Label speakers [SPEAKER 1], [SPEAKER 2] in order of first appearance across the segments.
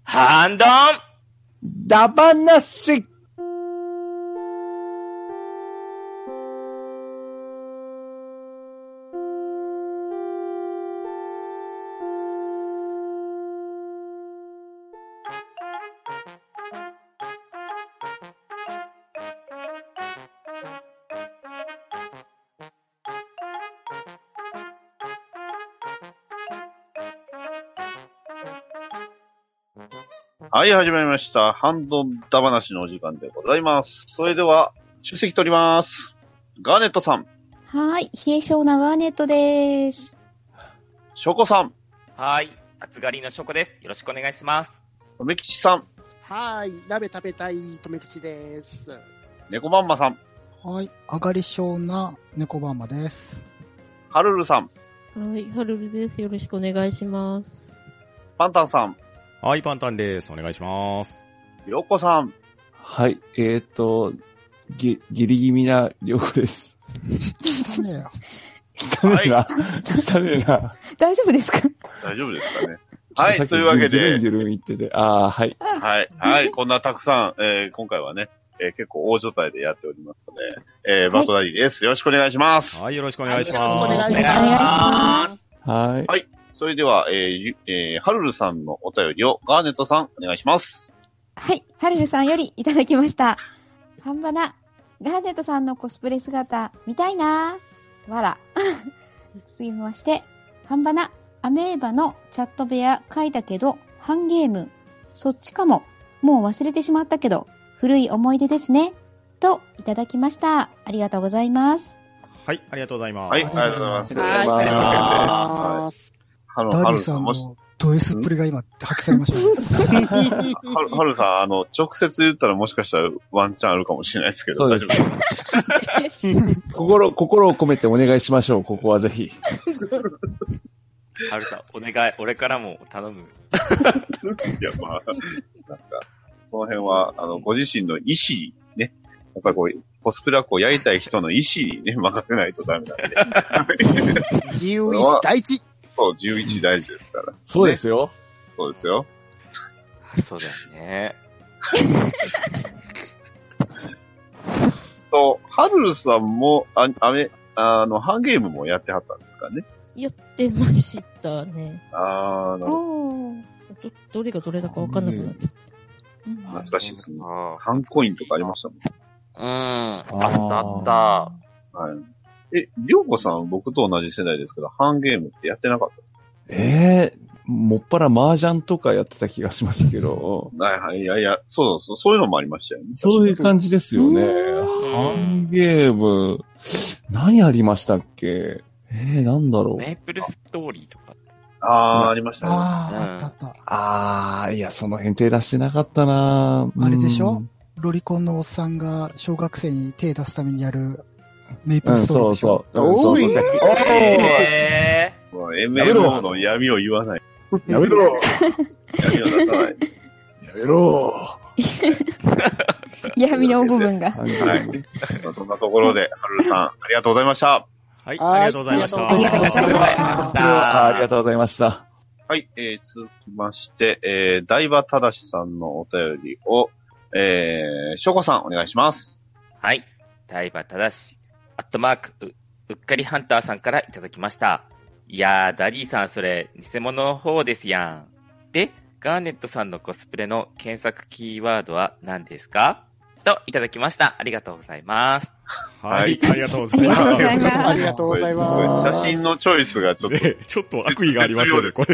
[SPEAKER 1] ハンドン
[SPEAKER 2] ダバナシ。
[SPEAKER 3] はい、始まりました。ハンドンダ話のお時間でございます。それでは、出席取ります。ガーネットさん。
[SPEAKER 4] はい、冷え性なガーネットです。
[SPEAKER 3] ショコさん。
[SPEAKER 1] はい、厚刈りのショコです。よろしくお願いします。
[SPEAKER 3] とめきちさん。
[SPEAKER 5] はい、鍋食べたいとめきちです。
[SPEAKER 3] 猫まんまさん。
[SPEAKER 6] はい、上がり性な猫まんまです。
[SPEAKER 3] はるるさん。
[SPEAKER 7] はい、はるるです。よろしくお願いします。
[SPEAKER 3] パンタンさん。
[SPEAKER 8] はい、パンタンです。お願いします。
[SPEAKER 3] ひろこさん。
[SPEAKER 2] はい、ギリ気味なりょうこです。
[SPEAKER 6] 汚ねえよ。
[SPEAKER 2] 汚ねえな。汚ねえな。
[SPEAKER 4] 大丈夫ですか？
[SPEAKER 3] 大丈夫ですかね。はい、というわけで。
[SPEAKER 2] ギュルン言ってて、はい。
[SPEAKER 3] はい、はい、こんなたくさん、今回はね、結構大所帯でやっておりますので、バトダディです。よろしくお願いします。
[SPEAKER 8] はい、よろしくお願いします。
[SPEAKER 5] お願いします。
[SPEAKER 4] お願いします。
[SPEAKER 2] はい。
[SPEAKER 3] はい。それでは、はるるさんのお便りをガーネットさんお願いします。
[SPEAKER 4] はい、はるるさんよりいただきました。ハンバナ、ガーネットさんのコスプレ姿見たいなー。わら。続きまして、ハンバナ、アメーバのチャット部屋書いたけど、ハンゲーム、そっちかも。もう忘れてしまったけど、古い思い出ですね。と、いただきました。ありがとうございます。
[SPEAKER 8] はい、ありがとうございます。
[SPEAKER 3] はい、ありがとうございます。
[SPEAKER 5] はい、ありがとうございます。
[SPEAKER 6] ダディさんのド S っぷりが今発揮されましたね。
[SPEAKER 3] はるさん、直接言ったらもしかしたらワンチャンあるかもしれないですけど、
[SPEAKER 2] そうです。
[SPEAKER 3] 大丈夫ですか？
[SPEAKER 2] 心を込めてお願いしましょう、ここはぜひ。
[SPEAKER 1] はるさん、お願い、俺からも頼む。
[SPEAKER 3] いや、まあ、なんすか。その辺は、ご自身の意思ね。やっぱりこう、コスプレはこう、やりたい人の意思にね、任せないとダメなんで。
[SPEAKER 5] 自由意志第一。
[SPEAKER 3] そう、11大事ですから。
[SPEAKER 2] そうですよ。
[SPEAKER 3] ね、そうですよ。
[SPEAKER 1] そうだよね。
[SPEAKER 3] はるるさんも、ハンゲームもやってはったんですかね。
[SPEAKER 7] やってましたね。
[SPEAKER 3] なるほ
[SPEAKER 7] ど。どれがどれだかわかんなくなっちゃった。
[SPEAKER 3] 懐かしいですね。ハンコインとかありましたもん。
[SPEAKER 1] あった。
[SPEAKER 3] はい。りょうこさん、僕と同じ世代ですけど、ハンゲームってやってなかった？
[SPEAKER 2] もっぱら麻雀とかやってた気がしますけど。
[SPEAKER 3] はい、いや、そういうのもありましたよね。
[SPEAKER 2] そういう感じですよね。ハンゲーム、何ありましたっけ？なんだろう。
[SPEAKER 1] メープルストーリーとか。
[SPEAKER 3] ありましたね。
[SPEAKER 6] あった。
[SPEAKER 2] いや、その辺手出してなかったな。
[SPEAKER 6] あれでしょ？ロリコンのおっさんが小学生に手出すためにやるメイプルストーリーでしょ？
[SPEAKER 3] そう。
[SPEAKER 1] もう
[SPEAKER 3] MMO の闇を言わない。
[SPEAKER 2] やめろ
[SPEAKER 3] 闇を出さない。
[SPEAKER 2] やめろ
[SPEAKER 4] 闇の部分が。
[SPEAKER 3] はい。そんなところで、はるるさん、ありがとうございました。
[SPEAKER 8] はい、ありがとうございました。
[SPEAKER 4] ありがとうございました。
[SPEAKER 2] ありがとうございました。
[SPEAKER 3] はい、続きまして、大場正さんのお便りを、しょこさんお願いします。
[SPEAKER 1] はい。大場正うっかりハンターさんからいただきました。いやー、ダディさんそれ、偽物の方ですやん。で、ガーネットさんのコスプレの検索キーワードは何ですか？と、いただきました。ありがとうございます。
[SPEAKER 8] はい、ありがとうございます。
[SPEAKER 5] ありがとうございます。
[SPEAKER 3] 写真のチョイスがちょっと。
[SPEAKER 8] ちょっと悪意がありますよね、これ。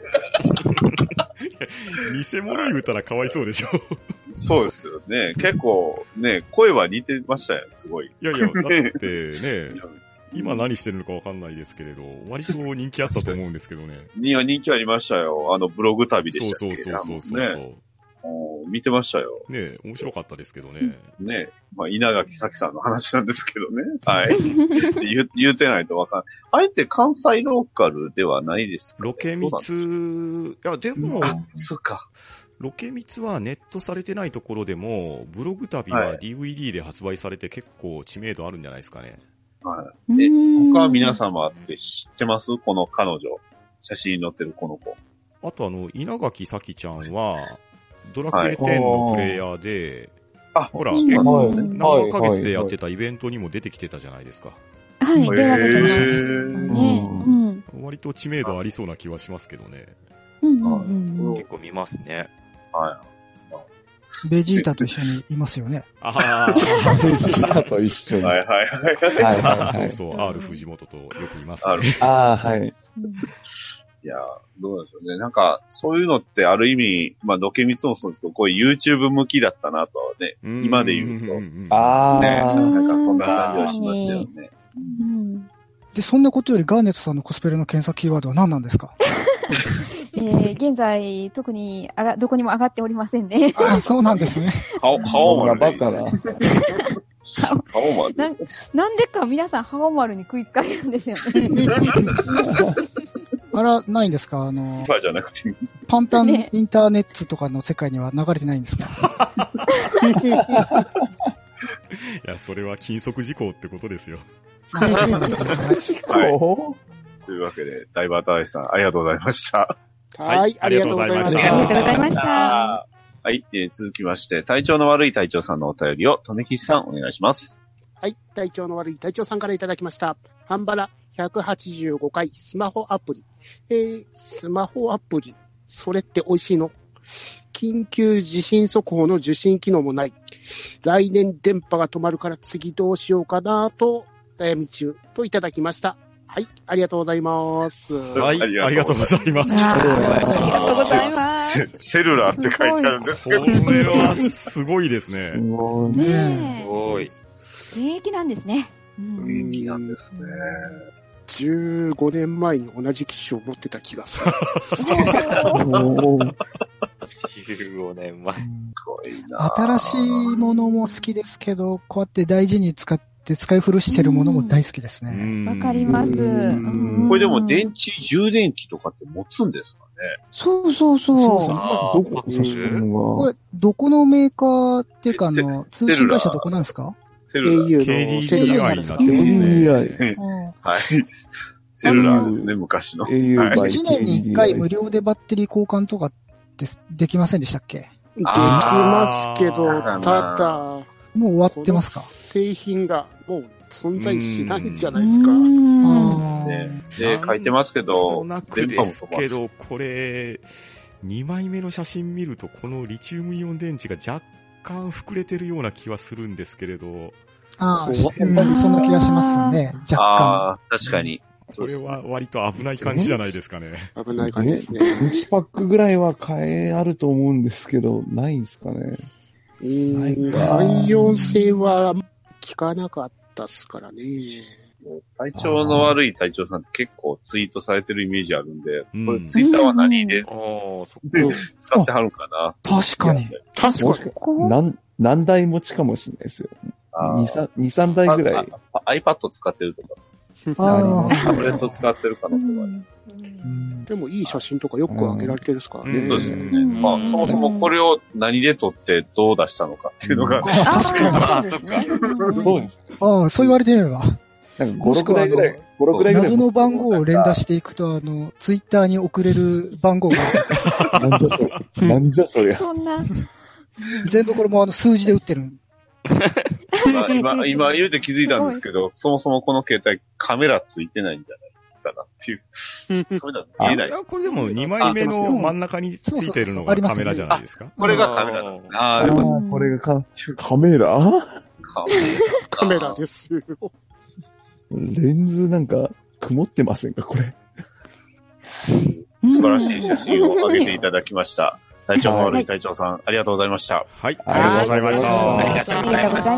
[SPEAKER 8] 偽物言うたらかわいそうでしょ。
[SPEAKER 3] そうですよね。結構ね、声は似てましたよ、すごい。
[SPEAKER 8] いや、だってね、今何してるのかわかんないですけれど、割と人気あったと思うんですけどね。
[SPEAKER 3] 人気ありましたよ。ブログ旅でしたっけ？
[SPEAKER 8] そう。
[SPEAKER 3] ね、見てましたよ。
[SPEAKER 8] ね面白かったですけどね。
[SPEAKER 3] ねまあ、稲垣咲さんの話なんですけどね。はい。言うてないとわかんない。あれって関西ローカルではないですか、ね？
[SPEAKER 8] ロケ密、いや、でも、
[SPEAKER 3] そうか。
[SPEAKER 8] ロケ密はネットされてないところでも、ブログ旅は DVD で発売されて結構知名度あるんじゃないですかね。
[SPEAKER 3] はい。他皆様って知ってます？この彼女。写真に載ってるこの子。
[SPEAKER 8] あと稲垣咲ちゃんは、ドラクエ10のプレイヤーで、
[SPEAKER 3] あ、
[SPEAKER 8] ほら、
[SPEAKER 3] 結構ね。
[SPEAKER 8] 何ヶ月でやってたイベントにも出てきてたじゃないですか。
[SPEAKER 4] はい、出られてましたね。
[SPEAKER 8] 割と知名度ありそうな気はしますけどね。
[SPEAKER 1] 結構見ますね。
[SPEAKER 3] は
[SPEAKER 6] ベジータと一緒にいますよね。
[SPEAKER 8] ああ、
[SPEAKER 2] ベジータと一緒
[SPEAKER 3] い。
[SPEAKER 2] に。
[SPEAKER 3] はいはいはい。
[SPEAKER 2] はいはいはい。
[SPEAKER 8] そう、R 藤本とよくいますね。
[SPEAKER 2] ああ、はい。
[SPEAKER 3] いや、どうなんでしょうね。なんか、そういうのってある意味、まあ、ロケミツもそうですけど、こういう YouTube 向きだったなとはね、今で言うと。
[SPEAKER 2] ああ、
[SPEAKER 3] ね、なんかそんな感じはしますよね。
[SPEAKER 6] で、そんなことよりガーネットさんのコスプレの検索キーワードは何なんですか？
[SPEAKER 4] 現在、特にどこにも上がっておりませんね。
[SPEAKER 6] あ、そうなんですね。
[SPEAKER 3] 顔丸
[SPEAKER 2] バカな。
[SPEAKER 3] 顔丸。
[SPEAKER 4] なんでか皆さん、ハオマルに食いつかれるんですよね。
[SPEAKER 6] あら、ないんですか
[SPEAKER 3] 今じゃなくて。
[SPEAKER 6] パンタンインターネットとかの世界には流れてないんですか？
[SPEAKER 8] いや、それは禁則事項ってことですよ。
[SPEAKER 2] はい。
[SPEAKER 3] というわけで、ダイバータイさん、ありがとうございました。
[SPEAKER 5] はい、ありがとうございました。
[SPEAKER 4] ありがとうございました。
[SPEAKER 3] はい、続きまして、体調の悪い隊長さんのお便りを、とめきしさん、お願いします。
[SPEAKER 5] はい、体調の悪い隊長さんからいただきました。ハンバラ185回スマホアプリ。スマホアプリ、それって美味しいの？緊急地震速報の受信機能もない。来年電波が止まるから次どうしようかなと悩み中といただきました。はい、ありがとうございます。
[SPEAKER 8] はい、ありがとうございます。
[SPEAKER 4] ありがとうございます。
[SPEAKER 3] セルラーって書いてあるんですけど。
[SPEAKER 8] これはすごいですね。
[SPEAKER 2] すごい
[SPEAKER 4] ね。
[SPEAKER 1] すごい。
[SPEAKER 4] 現役なんですね。
[SPEAKER 3] 人気なんですね。
[SPEAKER 5] 15年前に同じ機種を持ってた気がする。
[SPEAKER 1] 15年前。
[SPEAKER 6] 新しいものも好きですけど、こうやって大事に使い古してるものも大好きですね。
[SPEAKER 4] わかります。
[SPEAKER 3] これでも電池、充電器とかって持つんですかね？
[SPEAKER 4] そうそうそう。
[SPEAKER 2] どこ
[SPEAKER 6] これ、どこのメーカーっていうか通信会社どこなんですか？
[SPEAKER 3] セルラー。
[SPEAKER 5] au のセルラー
[SPEAKER 8] になってますね。
[SPEAKER 3] はい。セルラーですね、昔の。
[SPEAKER 6] 1年に1回無料でバッテリー交換とかってできませんでしたっけ？
[SPEAKER 5] できますけど、ただ、
[SPEAKER 6] もう終わってますか？
[SPEAKER 5] 製品がもう存在しないんじゃないですか。
[SPEAKER 3] で、書いてますけど、
[SPEAKER 8] なくですけど、これ、2枚目の写真見ると、このリチウムイオン電池が若干膨れてるような気はするんですけれど。
[SPEAKER 6] ああ、そんな気がしますね。若干。
[SPEAKER 3] ああ、確かに。
[SPEAKER 8] これは割と危ない感じじゃないですかね。
[SPEAKER 5] 危ない感じですね。
[SPEAKER 2] 電池パックぐらいは買えあると思うんですけど、ないんですかね。
[SPEAKER 5] 汎用性は聞かなかったっすからね。
[SPEAKER 3] 体調の悪い隊長さんって結構ツイートされてるイメージあるんで、これツイッターは何で使ってはるんかな？
[SPEAKER 6] 確かに。
[SPEAKER 2] 何台持ちかもしれないですよ。2、3台ぐらい。
[SPEAKER 3] iPad 使ってるとか。タブレット使ってるかなとか。
[SPEAKER 5] でもいい写真とかよく上げられてるっすからね。
[SPEAKER 3] そうですよね。まあ、そもそもこれを何で撮ってどう出したのかっていうのが。
[SPEAKER 6] 確かに。
[SPEAKER 2] そうです。
[SPEAKER 6] ああ、そう言われてみれば。
[SPEAKER 2] なんか5、6台ぐらい。
[SPEAKER 6] 謎の番号を連打していくと、ツイッターに送れる番号が。
[SPEAKER 2] なんじゃそりゃ。
[SPEAKER 4] そんな。
[SPEAKER 6] 全部これも数字で打ってる。
[SPEAKER 3] 今言うて気づいたんですけど、そもそもこの携帯カメラついてないんじゃないかなっていう。カメラ見えない。
[SPEAKER 8] これでも2枚目の真ん中についてるのがカメラじゃないですか？
[SPEAKER 3] これがカメラなんですね。
[SPEAKER 2] これがカメラ？
[SPEAKER 5] カメラですよ。
[SPEAKER 2] レンズなんか曇ってませんかこれ？
[SPEAKER 3] 素晴らしい写真を上げていただきました。体調の悪い隊長さん、ありがとうございました。
[SPEAKER 8] はい、ありがとうございました。
[SPEAKER 1] ありがとうございました。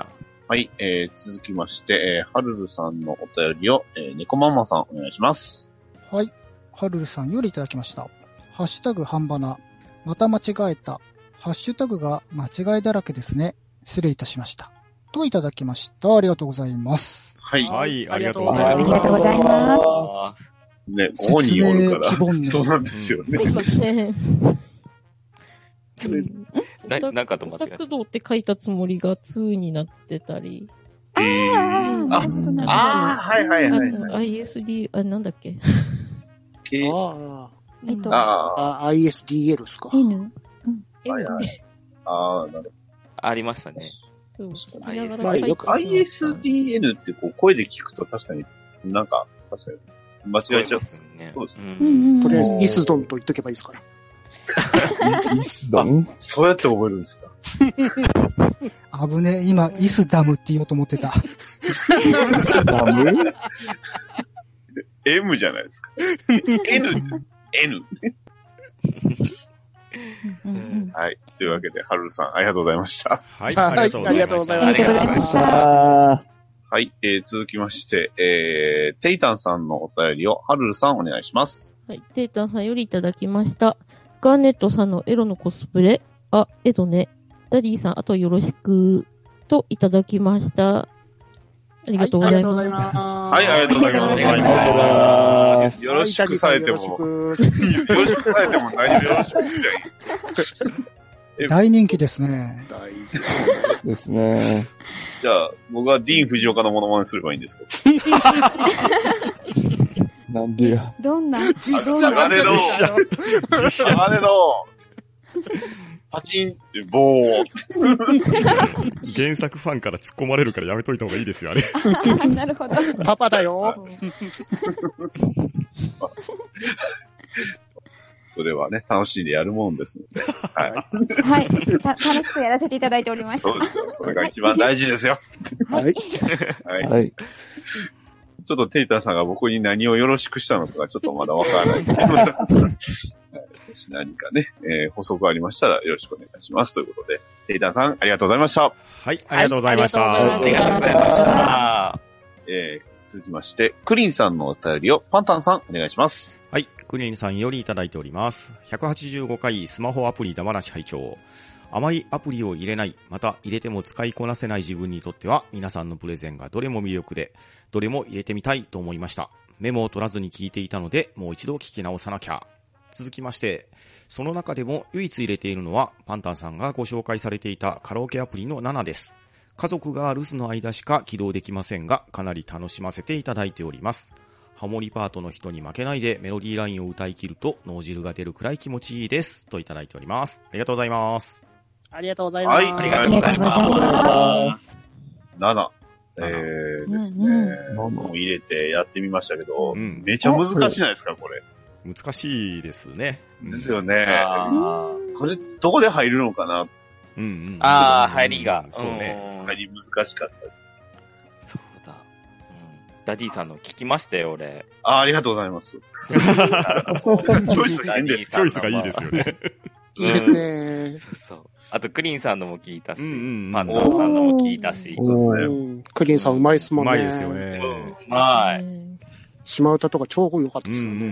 [SPEAKER 3] はい、続きまして、はるるさんのお便りを、猫ママさんお願いします。
[SPEAKER 6] はい、はるるさんよりいただきました。ハッシュタグ半ばな。また間違えた。ハッシュタグが間違いだらけですね。失礼いたしました。といただきました。ありがとうございます。
[SPEAKER 3] はい。
[SPEAKER 8] はい、ありがとうございます。
[SPEAKER 4] ありがとうございます。
[SPEAKER 3] ね、ご本人おるから。そうなんですよね。
[SPEAKER 1] なんかと間違えた。
[SPEAKER 7] 角度って書いたつもりが2になってたり。
[SPEAKER 3] はいはいはい。
[SPEAKER 7] ISD、なんだっけ。
[SPEAKER 5] ISDL ですか。
[SPEAKER 4] N。
[SPEAKER 3] はいはい。ああ、なるほど。
[SPEAKER 1] ありましたね。
[SPEAKER 7] そう、聞きなが
[SPEAKER 5] ま
[SPEAKER 7] ら書いて
[SPEAKER 5] あよく
[SPEAKER 3] ISDN ってこう声で聞くと確かになんか、確かに間違えちゃう。
[SPEAKER 1] ね。
[SPEAKER 3] そうですね。
[SPEAKER 1] ん。
[SPEAKER 5] とりあえず、イスドンと言っとけばいいですから。
[SPEAKER 2] イスダム
[SPEAKER 3] そうやって覚えるんですか。
[SPEAKER 6] 危ねえ、今、イスダムって言おうと思ってた。
[SPEAKER 2] ダム
[SPEAKER 3] M じゃないですか。N です。N。はい。というわけで、はるるさん、ありがとうございました。
[SPEAKER 8] はい、
[SPEAKER 5] はい
[SPEAKER 8] ありがとうございました。
[SPEAKER 5] ありがとうございま
[SPEAKER 4] したありがとうございました
[SPEAKER 3] はい。続きまして、テイタンさんのお便りを、はるるさんお願いします。
[SPEAKER 7] はい。テータンさんよりいただきました。ガーネットさんのエロのコスプレ、エドね。ダディさん、あとよろしく、といただきました。ありがとうございます。
[SPEAKER 3] はい、ありがとうございます。
[SPEAKER 2] ありがとうございます。
[SPEAKER 3] よろしくされても、よろしくされても何もよろしくじゃい。
[SPEAKER 6] 大人気ですね。
[SPEAKER 2] ですね。
[SPEAKER 3] じゃあ、僕はディーン・フジオカのモノマネすればいいんですか？
[SPEAKER 2] なんでや。
[SPEAKER 4] どんな
[SPEAKER 3] 鋼の、パチンってボーって。
[SPEAKER 8] 原作ファンから突っ込まれるからやめといた方がいいですよ、あれ。
[SPEAKER 4] なるほど。
[SPEAKER 5] パパだよ。
[SPEAKER 3] それはね、楽しんでやるもんですので。はい。
[SPEAKER 4] はい。楽しくやらせていただいておりました。
[SPEAKER 3] そうですよ。それが一番大事ですよ。
[SPEAKER 5] はい。
[SPEAKER 3] はい。
[SPEAKER 2] はい。
[SPEAKER 3] ちょっとテイターさんが僕に何をよろしくしたのかがちょっとまだわからない。もし何かね、補足ありましたらよろしくお願いします。ということで、テイターさんありがとうございました。
[SPEAKER 8] はい、ありがとうございました。
[SPEAKER 1] ありがとうございました。
[SPEAKER 3] 続きまして、クリンさんのお便りをパンタンさんお願いします。
[SPEAKER 8] はい、クリンさんよりいただいております。185回スマホアプリだまなし拝聴。あまりアプリを入れない、また入れても使いこなせない自分にとっては、皆さんのプレゼンがどれも魅力で、どれも入れてみたいと思いました。メモを取らずに聞いていたので、もう一度聞き直さなきゃ。続きまして、その中でも唯一入れているのは、パンタンさんがご紹介されていたカラオケアプリの7です。家族が留守の間しか起動できませんが、かなり楽しませていただいております。ハモリパートの人に負けないでメロディーラインを歌い切ると脳汁が出るくらい気持ちいいです。といただいております。ありがとうございます。
[SPEAKER 5] ありがとうございます。
[SPEAKER 3] はい、ありがとうございます。7。ですね。もう入れてやってみましたけど、めちゃ難しいじゃないですか、これ。
[SPEAKER 8] 難しいですね。
[SPEAKER 3] ですよね。これ、どこで入るのかな。
[SPEAKER 1] 入りが。
[SPEAKER 3] そうね。入り難しかった。
[SPEAKER 1] そうだ。ダディさんの聞きましたよ、俺。
[SPEAKER 3] ありがとうございます。チョイスがいいんです。
[SPEAKER 8] チョイスがいいですよね。
[SPEAKER 5] いいですね。
[SPEAKER 1] そう。あと、クリンさんのも聞いたし、パンダさんのも聞いたし。
[SPEAKER 3] そうですね。
[SPEAKER 5] クリンさんうまいっすもんね。
[SPEAKER 8] うまいですよね。
[SPEAKER 1] はい。
[SPEAKER 5] 島唄とか超良かったですよね。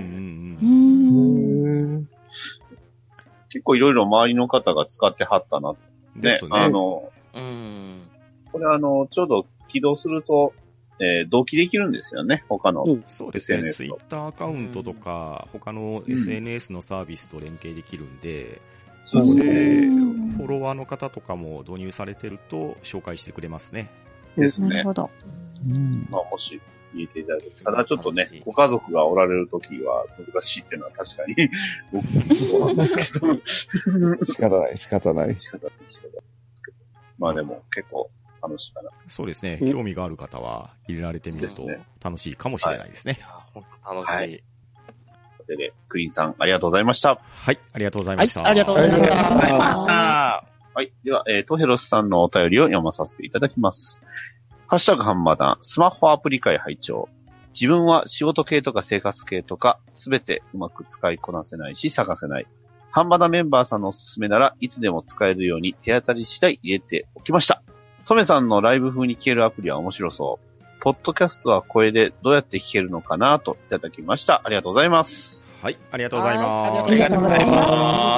[SPEAKER 3] 結構いろいろ周りの方が使ってはったな。
[SPEAKER 8] ですね。
[SPEAKER 3] これちょうど起動すると、同期できるんですよね、他の SNS と。
[SPEAKER 8] そうですね。ツイッターアカウントとか、他の SNS のサービスと連携できるんで、そこでフォロワーの方とかも導入されてると紹介してくれますね。
[SPEAKER 3] ですね。
[SPEAKER 4] なるほど。
[SPEAKER 3] まあ、もし入れていただける。ただちょっとね、ご家族がおられるときは難しいっていうのは確かに僕もそうなんですけど。
[SPEAKER 2] 仕方ない。
[SPEAKER 3] 仕方ない。まあでも結構楽しいかな。
[SPEAKER 8] そうですね。興味がある方は入れられてみると楽しいかもしれないですね。
[SPEAKER 1] いや、本当楽しい。
[SPEAKER 3] というわけで、クリーンさんありがとうございました。
[SPEAKER 8] はい、ありがとうございました。
[SPEAKER 5] はい、ありがとうございました。
[SPEAKER 3] はい。では、トヘロスさんのお便りを読まさせていただきます。ハッシュタグハンマダン、スマホアプリ会拝聴。自分は仕事系とか生活系とか、すべてうまく使いこなせないし、探せない。ハンバダメンバーさんのおすすめならいつでも使えるように手当たり次第入れておきました。トメさんのライブ風に聞けるアプリは面白そう。ポッドキャストは声でどうやって聞けるのかなといただきました。ありがとうございます。
[SPEAKER 8] はい、ありがとうございます。
[SPEAKER 1] ありがとうございます。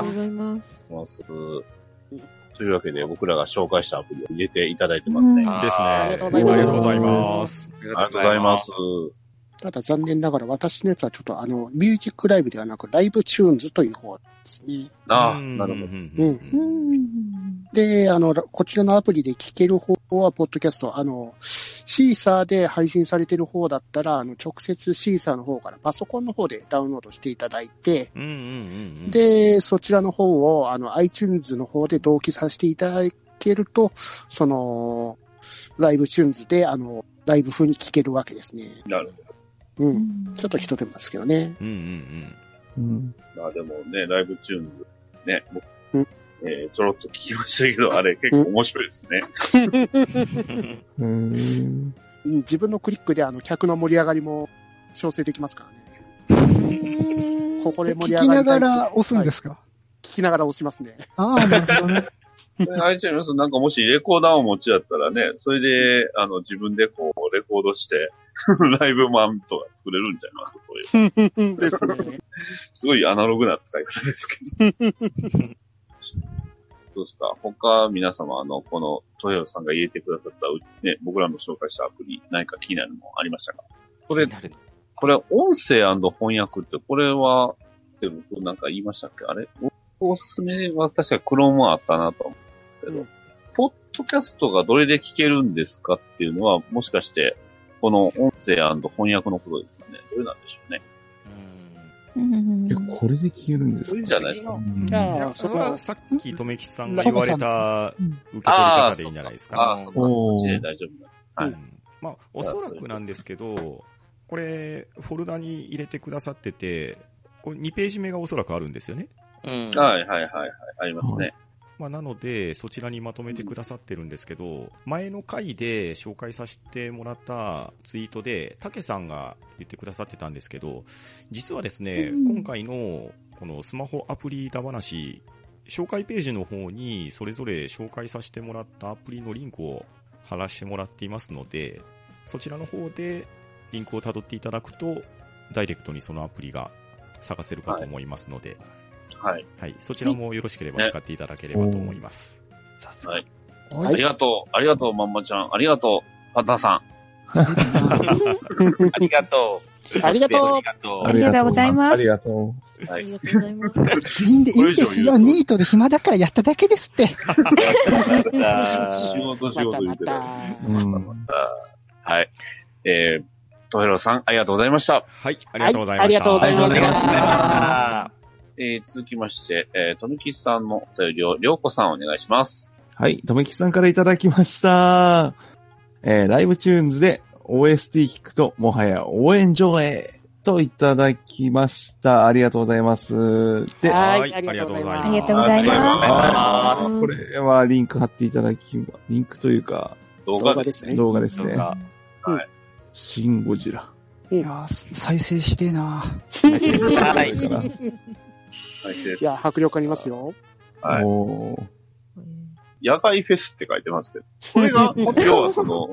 [SPEAKER 3] というわけで僕らが紹介したアプリを入れていただいてますね。
[SPEAKER 8] ですね。
[SPEAKER 5] ありがとう
[SPEAKER 8] ございます。
[SPEAKER 3] ありがとうございます。
[SPEAKER 5] ただ残念ながら私のやつはちょっとミュージックライブではなくライブチューンズという方ですね。
[SPEAKER 3] ああ、なるほど。
[SPEAKER 5] で、こちらのアプリで聞ける方は、ポッドキャスト、シーサーで配信されてる方だったら、直接シーサーの方からパソコンの方でダウンロードしていただいて、で、そちらの方を、iTunes の方で同期させていただけると、ライブチューンズで、ライブ風に聞けるわけですね。
[SPEAKER 3] なるほ
[SPEAKER 5] ど。うん。ちょっと一手間ですけどね。
[SPEAKER 3] まあでもね、ライブチューンズ、ね、ちょろっと聞きましたけど、あれ結構面白いですね。
[SPEAKER 5] 自分のクリックで客の盛り上がりも調整できますからね。ここで盛り上がりたい。
[SPEAKER 6] 聞きながら押すんですか？
[SPEAKER 5] はい、聞きながら押しますね。
[SPEAKER 6] ああ、なるほどね。
[SPEAKER 3] iTunes なんかもしレコーダーを持ちだったらね、それで、自分でこう、レコードして、ライブマンとか作れるんちゃいますそういう。
[SPEAKER 5] ですね。
[SPEAKER 3] すごいアナログな使い方ですけど。どうですか他、皆様、この、トヨさんが入れてくださった、ね、僕らの紹介したアプリ、何か気になるのありましたか？これ、音声翻訳って、これは、って僕なんか言いましたっけ？あれおすすめは確かクロームはあったなと思うけど、ポッドキャストがどれで聞けるんですかっていうのは、もしかして、この音声翻訳のことですかね。どれなんでしょうね。
[SPEAKER 2] これで聞けるんですか？
[SPEAKER 3] これじゃないですか。
[SPEAKER 8] それはさっき、とめきさんが言われた受け取り方でいいんじゃないですか。
[SPEAKER 3] そっちで大丈夫な。はい。
[SPEAKER 8] まあ、おそらくなんですけど、これ、フォルダに入れてくださってて、これ2ページ目がおそらくあるんですよね。
[SPEAKER 3] はい。ありますね。
[SPEAKER 8] まあ、なので、そちらにまとめてくださってるんですけど、前の回で紹介させてもらったツイートで、たけさんが言ってくださってたんですけど、実はですね、今回のこのスマホアプリだ話、紹介ページの方にそれぞれ紹介させてもらったアプリのリンクを貼らせてもらっていますので、そちらの方でリンクを辿っていただくと、ダイレクトにそのアプリが探せるかと思いますので、
[SPEAKER 3] はい。
[SPEAKER 8] はい。そちらもよろしければ使っていただければと思います。
[SPEAKER 3] はい。ありがとう、まんまちゃん。ありがとう、パターさん。
[SPEAKER 1] ありがとう。
[SPEAKER 5] ありがとう。
[SPEAKER 4] ありがとうございます。
[SPEAKER 2] ありがと
[SPEAKER 7] う。ありがとうございます。
[SPEAKER 6] いいんですよ。ニートで暇だからやっただけですって。
[SPEAKER 3] 仕事言ってた。はい。トヘロさん、ありがとうございました。
[SPEAKER 8] はい、ありがとうございました。
[SPEAKER 5] ありがとうございました。
[SPEAKER 3] 続きまして、とめきさんのお便りを、りょうこさんお願いします。
[SPEAKER 2] はい、とめきさんからいただきました。ライブチューンズで OST 聞くと、もはや応援上映といただきました。ありがとうございます。
[SPEAKER 8] で、はい、ありがとうございます。
[SPEAKER 4] ありがとうございます。
[SPEAKER 2] これはリンク貼っていただき、リンクというか、
[SPEAKER 3] 動画ですね。
[SPEAKER 2] 動画ですね。
[SPEAKER 3] はい。
[SPEAKER 2] シン・ゴジラ。
[SPEAKER 6] いや再生してえな
[SPEAKER 1] 再生したらいいかな。
[SPEAKER 5] いや、迫力ありますよ。
[SPEAKER 3] はい。野外フェスって書いてますけど、これが、要はその、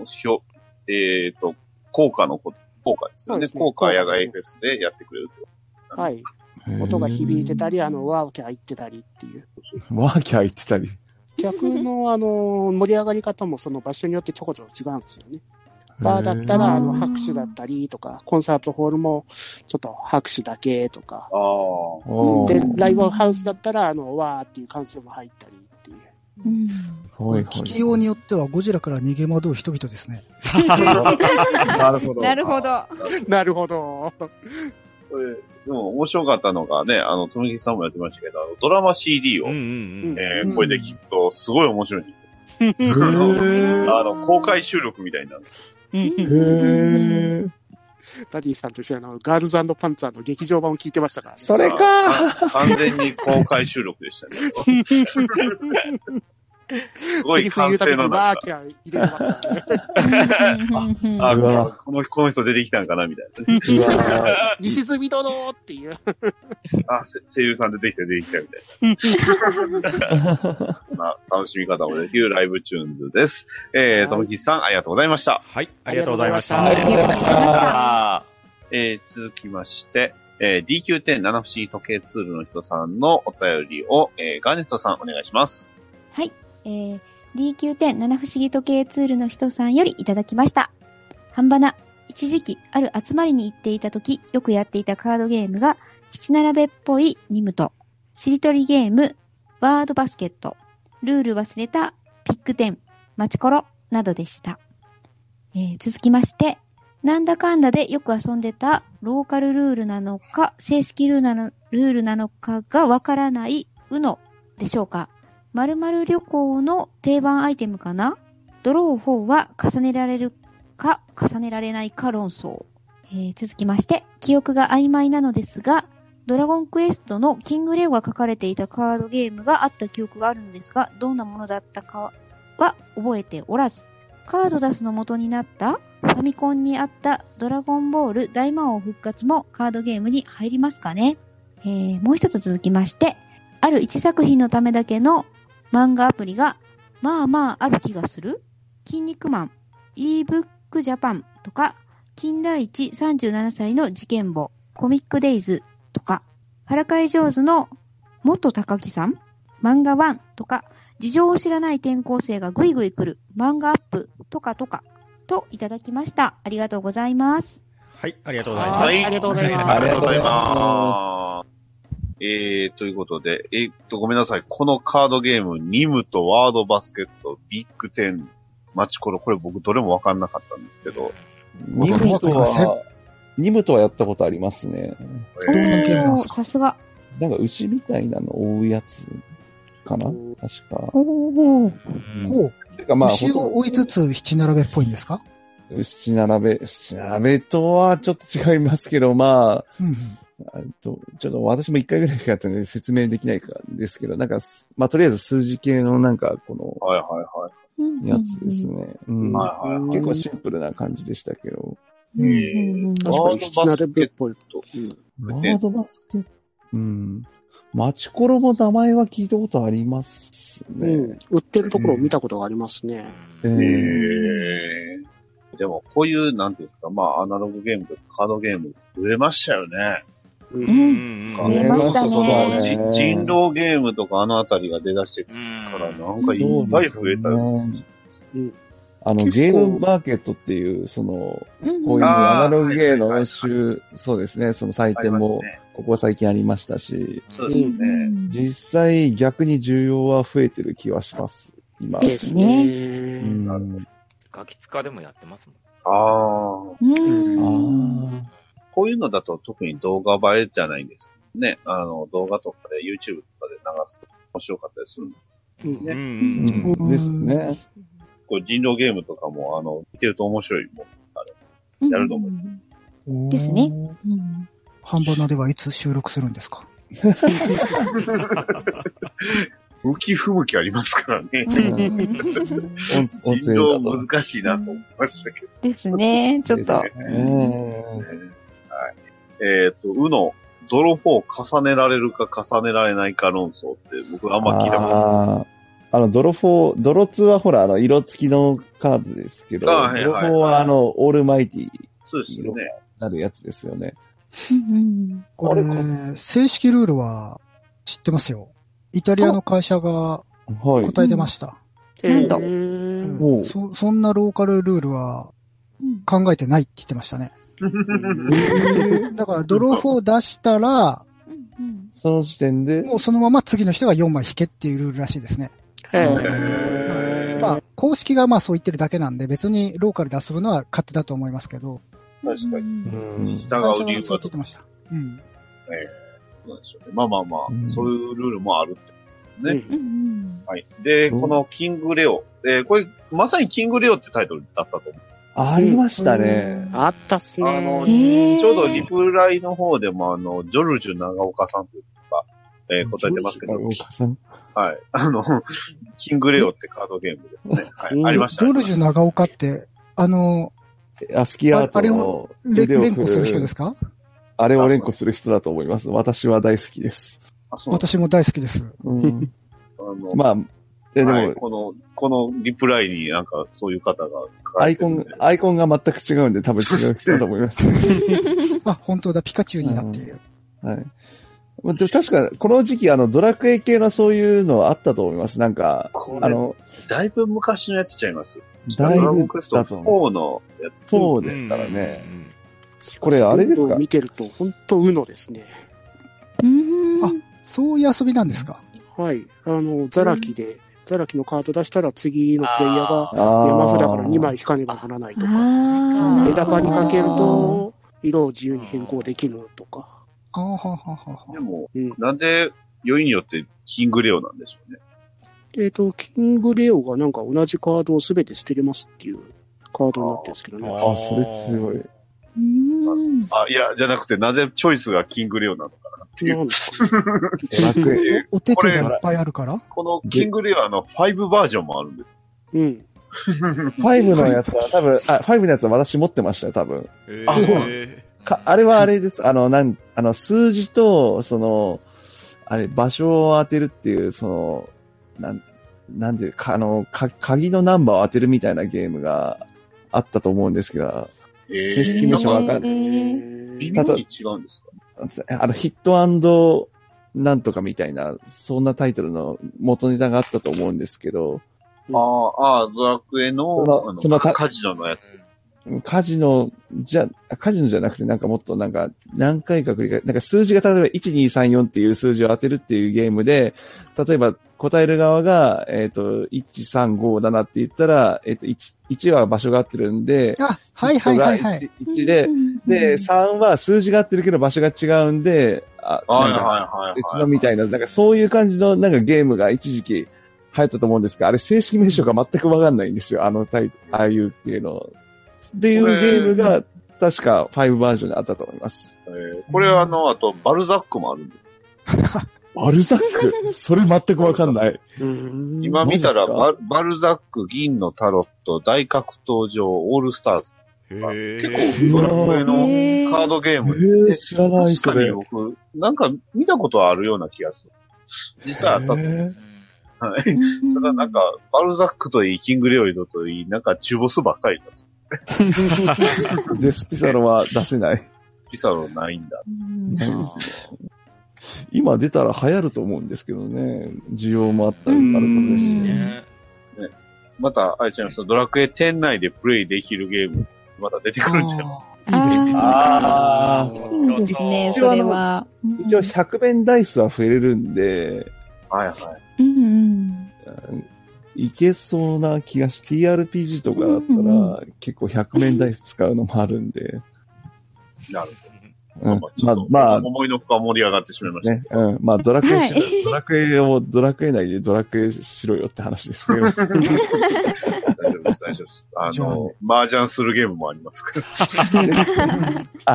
[SPEAKER 3] 効果ですよね。効果野外フェスでやってくれると。
[SPEAKER 5] はい。音が響いてたり、ワーキャー言ってたりっていう。
[SPEAKER 2] ワーキャー言ってたり。
[SPEAKER 5] 客の盛り上がり方もその場所によってちょこちょこ違うんですよね。バーだったら、拍手だったりとか、コンサートホールも、ちょっと拍手だけとか。で、ライブハウスだったら、わーっていう歓声も入ったりっていう。
[SPEAKER 6] 聞きようによっては、ゴジラから逃げ惑う人々ですね。
[SPEAKER 2] なるほど。
[SPEAKER 4] なるほど。
[SPEAKER 5] なるほど。
[SPEAKER 3] これ、でも面白かったのがね、とめきさんもやってましたけど、ドラマ CD を、これで聞くと、すごい面白いんですよ。公開収録みたいになる。
[SPEAKER 5] ダディさんと一緒にガールズ&パンツァーの劇場版を聞いてましたからね。
[SPEAKER 2] それか
[SPEAKER 3] 完全に公開収録でしたね。すごい歓声の中。この人出てきたんかなみたいな。
[SPEAKER 5] 西住殿っていう。
[SPEAKER 3] 声優さん出てきたみたいな。楽しみ方もできるライブチューンズです。とめきさん、ありがとうございました。
[SPEAKER 8] はい、ありがとうございました。
[SPEAKER 4] ありがとうございました。
[SPEAKER 3] 続きまして、DQ10 七不思議時計ツールの人さんのお便りを、ガーネットさんお願いします。
[SPEAKER 4] はい。DQ10 七不思議時計ツールの人さんよりいただきました。半ばな。一時期、ある集まりに行っていたとき、よくやっていたカードゲームが、七並べっぽいニムト、しりとりゲーム、ワードバスケット、 ルール忘れた、ピック10、マチコロなどでした。続きまして、なんだかんだでよく遊んでたローカルルールなのか、正式ルールなのかがわからないUNOでしょうか。〇〇旅行の定番アイテムかな。ドロー4は重ねられるか重ねられないか論争。続きまして、記憶が曖昧なのですが、ドラゴンクエストのキングレオが書かれていたカードゲームがあった記憶があるのですが、どんなものだったかは覚えておらず、カードダスの元になったファミコンにあったドラゴンボール大魔王復活もカードゲームに入りますかね。もう一つ続きまして、ある一作品のためだけの漫画アプリがまあまあある気がする。筋肉マン、e-book Japan とか、金田一37歳の事件簿、コミックデイズとか、からかい上手の元高木さん、漫画1とか、事情を知らない転校生がぐいぐい来る漫画アップとかといただきました。ありがとうございます。
[SPEAKER 8] はい、ありがとうございます。
[SPEAKER 3] はい、
[SPEAKER 5] ありがとうございます。
[SPEAKER 3] ありがとうございます。ということで、ごめんなさい。このカードゲーム、ニムとワードバスケット、ビッグ10、マチコロ、これ僕どれもわかんなかったんですけど。
[SPEAKER 2] ニムとはやったことありますね。
[SPEAKER 4] さすが。
[SPEAKER 2] なんか牛みたいなのを追うやつかな確か。
[SPEAKER 6] ほう。
[SPEAKER 2] てかまあ、
[SPEAKER 6] 牛を追いつつ七並べっぽいんですか？
[SPEAKER 2] 七並べとはちょっと違いますけど、まあ、ちょっと私も一回ぐらいやったので説明できないかですけど、なんか、まあとりあえず数字系のなんかこの、やつですね。結構シンプルな感じでしたけど。
[SPEAKER 5] 確かに七並べっぽいと。
[SPEAKER 2] ワードバスケット。マチコロも名前は聞いたことありますね。
[SPEAKER 5] 売ってるところを見たことがありますね。
[SPEAKER 3] でも、こういう、なんていうんですか、まあ、アナログゲームとかカードゲーム、増えましたよね。
[SPEAKER 4] 増えましたね。
[SPEAKER 3] 人狼ゲームとかあのあたりが出だしてからなんかいっぱい増えたよ。
[SPEAKER 2] ゲームマーケットっていう、こういうアナログゲーのそうですね、その祭典もここ最近ありましたし、
[SPEAKER 3] そうですね。
[SPEAKER 2] 実際逆に需要は増えてる気はします、今。
[SPEAKER 4] ですね。
[SPEAKER 1] ガキツカでもやってますもん。
[SPEAKER 3] こういうのだと特に動画映えじゃないんですね。動画とかで YouTube とかで流すと面白かったりする
[SPEAKER 2] の。ですね。
[SPEAKER 3] こう人狼ゲームとかも、見てると面白いもん、やると思う。
[SPEAKER 4] ですね。
[SPEAKER 6] ハンバナではいつ収録するんですか？
[SPEAKER 3] 向き不向きありますからね。人狼難しいなと思いましたけど。
[SPEAKER 4] ですね、ちょっと。
[SPEAKER 3] UNO、ドロ4重ねられるか重ねられないか論争って僕あんま聞いたことない。
[SPEAKER 2] ドロ2はほら、色付きのカードですけど、ドロ4はオールマイティになるやつですよね。
[SPEAKER 6] これ、正式ルールは知ってますよ。イタリアの会社が答えてました。
[SPEAKER 4] なんと。
[SPEAKER 6] そんなローカルルールは考えてないって言ってましたね。だからドロー4出したら、
[SPEAKER 2] その時点で
[SPEAKER 6] もうそのまま次の人が4枚引けっていうルールらしいですね。まあ、公式がまあそう言ってるだけなんで、別にローカルで遊ぶのは勝手だと思いますけど。
[SPEAKER 3] 確かに。
[SPEAKER 6] 従う理由はそう言ってました。
[SPEAKER 3] そうでしょうね。まあ、そういうルールもあるってね。はい。で、このキングレオ。これ、まさにキングレオってタイトルだったと思う。
[SPEAKER 2] ありましたね。
[SPEAKER 5] あったっすね。
[SPEAKER 3] ちょうどリプライの方でもジョルジュ長岡さんというか、答えてますけど。
[SPEAKER 2] 長岡さん。
[SPEAKER 3] はい。キングレオってカードゲームですね。はい。ありました。
[SPEAKER 6] ジョルジュ長岡って、
[SPEAKER 2] スキアートの
[SPEAKER 6] 連呼する人ですか？
[SPEAKER 2] あれを連呼する人だと思います。私は大好きです。
[SPEAKER 6] 私も大好きです。
[SPEAKER 2] まあ、でも、
[SPEAKER 3] このリプライになんかそういう方が
[SPEAKER 2] アイコンが全く違うんで多分違う人だと思います。
[SPEAKER 6] あ、本当だ、ピカチュウになっている。
[SPEAKER 2] はい。でも確か、この時期ドラクエ系のそういうのあったと思います。なんか、
[SPEAKER 3] だいぶ昔のやつちゃいます。
[SPEAKER 2] だいぶだと思
[SPEAKER 3] 4のやつ。
[SPEAKER 2] そうですからね。これあれですか？
[SPEAKER 5] 見てると本当UNOですね。
[SPEAKER 6] あ、そういう遊びなんですか？
[SPEAKER 5] はい。ザラキでザラキのカード出したら次のプレイヤーが
[SPEAKER 2] あ
[SPEAKER 5] 山札から2枚引かねばならないとか、
[SPEAKER 4] あ
[SPEAKER 5] 枝葉にかけると色を自由に変更できるとか。
[SPEAKER 6] あーはははは。
[SPEAKER 3] でも、
[SPEAKER 5] うん
[SPEAKER 3] なんで、よりによってキングレオなんでしょうね。
[SPEAKER 5] キングレオがなんか同じカードをすべて捨てれますっていうカードになってるんですけどね。
[SPEAKER 2] あ、それ強い。
[SPEAKER 3] あ、いや、じゃなくて、なぜチョイスがキングレオなのかなっていう。
[SPEAKER 5] なんですかね。
[SPEAKER 2] ドラクエ。
[SPEAKER 6] お手手がいっぱいあるから
[SPEAKER 3] このキングレオ5バージョンもあるんです。
[SPEAKER 5] うん。
[SPEAKER 2] 5のやつは多分、5のやつは私持ってましたよ、多分。
[SPEAKER 3] あそうなん
[SPEAKER 2] あれはあれです。数字と、場所を当てるっていう、なんで、鍵のナンバーを当てるみたいなゲームがあったと思うんですけど、正式名称わかんない。
[SPEAKER 3] 微妙に違うんですか？
[SPEAKER 2] ヒット&なんとかみたいな、そんなタイトルの元ネタがあったと思うんですけど、
[SPEAKER 3] ドラクエの、カジノのやつ。
[SPEAKER 2] カジノじゃなくてなんかもっとなんか何回か繰り返し、なんか数字が例えば1234っていう数字を当てるっていうゲームで、例えば答える側が、1357って言ったら、1は場所が合ってるんで、
[SPEAKER 6] あ、はいはいはいはい。
[SPEAKER 2] 1で、3は数字が合ってるけど場所が違うんで、別のみたいな、なんかそういう感じのなんかゲームが一時期流行ったと思うんですけど、あれ正式名称が全くわかんないんですよ、ああいう系の。っていうゲームが、確か5バージョンであったと思います。
[SPEAKER 3] これあと、バルザックもあるんです。
[SPEAKER 2] バルザックそれ全くわかんない。
[SPEAKER 3] 今見たらバルザック、銀のタロット、大格闘場、オールスターズ。結構ドラクエのカードゲームで。
[SPEAKER 2] 知らないそれ。
[SPEAKER 3] 確かに僕、なんか見たことあるような気がする。実際あったと。はい。ただなんか、バルザックといい、キングレオイドといい、なんか中ボスばっかりです。
[SPEAKER 2] で、スピサロは出せない。
[SPEAKER 3] スピサロないんだ。
[SPEAKER 2] ないですね。今出たら流行ると思うんですけどね。需要もあったり、あることですしね。
[SPEAKER 3] また、あれちゃいます、ドラクエ10内でプレイできるゲーム、また出てくるんちゃいます。
[SPEAKER 4] いいですね、それは。
[SPEAKER 2] 一応100面ダイスは増えれるんで、
[SPEAKER 3] はいはい。
[SPEAKER 2] いけそうな気がし、TRPG とかだったら、結構100面ダイス使うのもあるんで。
[SPEAKER 3] なるほど。
[SPEAKER 2] まあ、
[SPEAKER 3] 思いのほか盛り上がってしまいました。
[SPEAKER 2] ね、まあ、ドラクエ内でドラクエしろよって話ですけど。
[SPEAKER 3] 大丈夫です、大丈夫です。麻雀するゲームもありますから。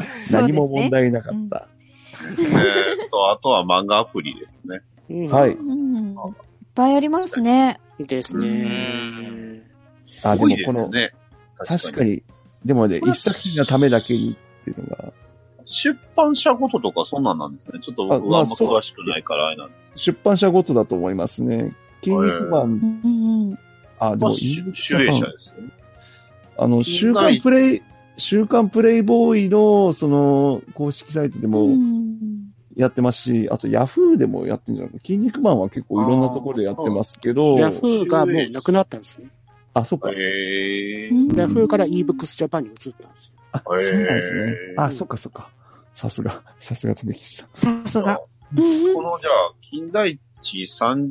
[SPEAKER 2] 何も問題なかった。
[SPEAKER 3] あとは漫画アプリですね。
[SPEAKER 2] はい。いっ
[SPEAKER 4] ぱいありますね。
[SPEAKER 5] ですね。
[SPEAKER 2] でもこの、確かに、でもね、一作品のためだけにっていうのが。
[SPEAKER 3] 出版社ごととかそんなんなんですね。ちょっと僕はあんま詳しくないからあれなんです。
[SPEAKER 2] 出版社ごとだと思いますね。筋肉マン、でも、
[SPEAKER 3] 集英社ですよね。
[SPEAKER 2] 週刊プレイボーイの、公式サイトでも、やってますし、あとヤフーでもやってるんじゃないか。筋肉マンは結構いろんなところでやってますけど。
[SPEAKER 5] ヤフーがもうなくなったんですね。
[SPEAKER 2] あ、そっか。
[SPEAKER 5] ヤフーから eBooks Japan に移ったんですよ。
[SPEAKER 2] そうなんですね。そっかそっか。さすがとめきちさん。
[SPEAKER 4] さすが。
[SPEAKER 3] この、じゃあ、金田一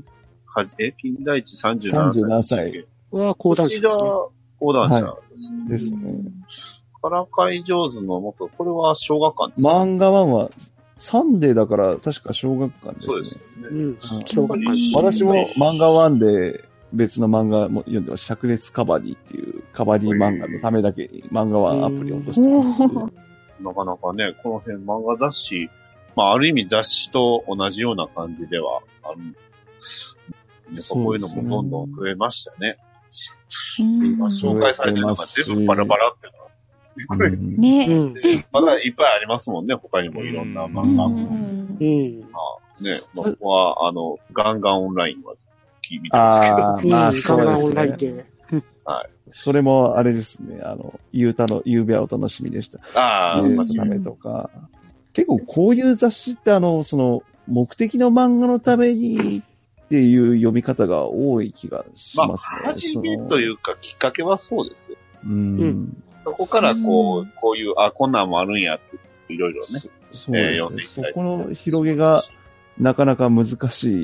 [SPEAKER 3] 37歳
[SPEAKER 5] は講談社ですね。
[SPEAKER 3] 講談社
[SPEAKER 2] ですね。
[SPEAKER 3] からかい上手の元、これは小学館ですね。
[SPEAKER 2] 漫画1は、サンデーだから確か小学館ですね。そうです
[SPEAKER 5] ね。小学館。
[SPEAKER 2] 私も漫画1で別の漫画も読んでます。灼熱カバディっていうカバディ漫画のためだけに漫画1アプリを落としてます。
[SPEAKER 3] なかなかね、この辺漫画雑誌、ある意味雑誌と同じような感じではある。やっぱこういうのもどんどん増えましたね。紹介されてるのが全部バラバラってこれ、まだいっぱいありますもんね、他にもいろんな漫画。僕は、ガンガンオンラインは見てますけど。
[SPEAKER 5] ガンガンオンラインで。
[SPEAKER 3] はい。
[SPEAKER 2] それも、あれですね、ゆうべはお楽しみでした。ためとか。結構こういう雑誌って、目的の漫画のためにっていう読み方が多い気がしますね。
[SPEAKER 3] 初めというか、きっかけはそうですよ。そこからこういう、こんなんもあるんやって、いろいろね。
[SPEAKER 2] そうですね。そこの広げがなかなか難しい気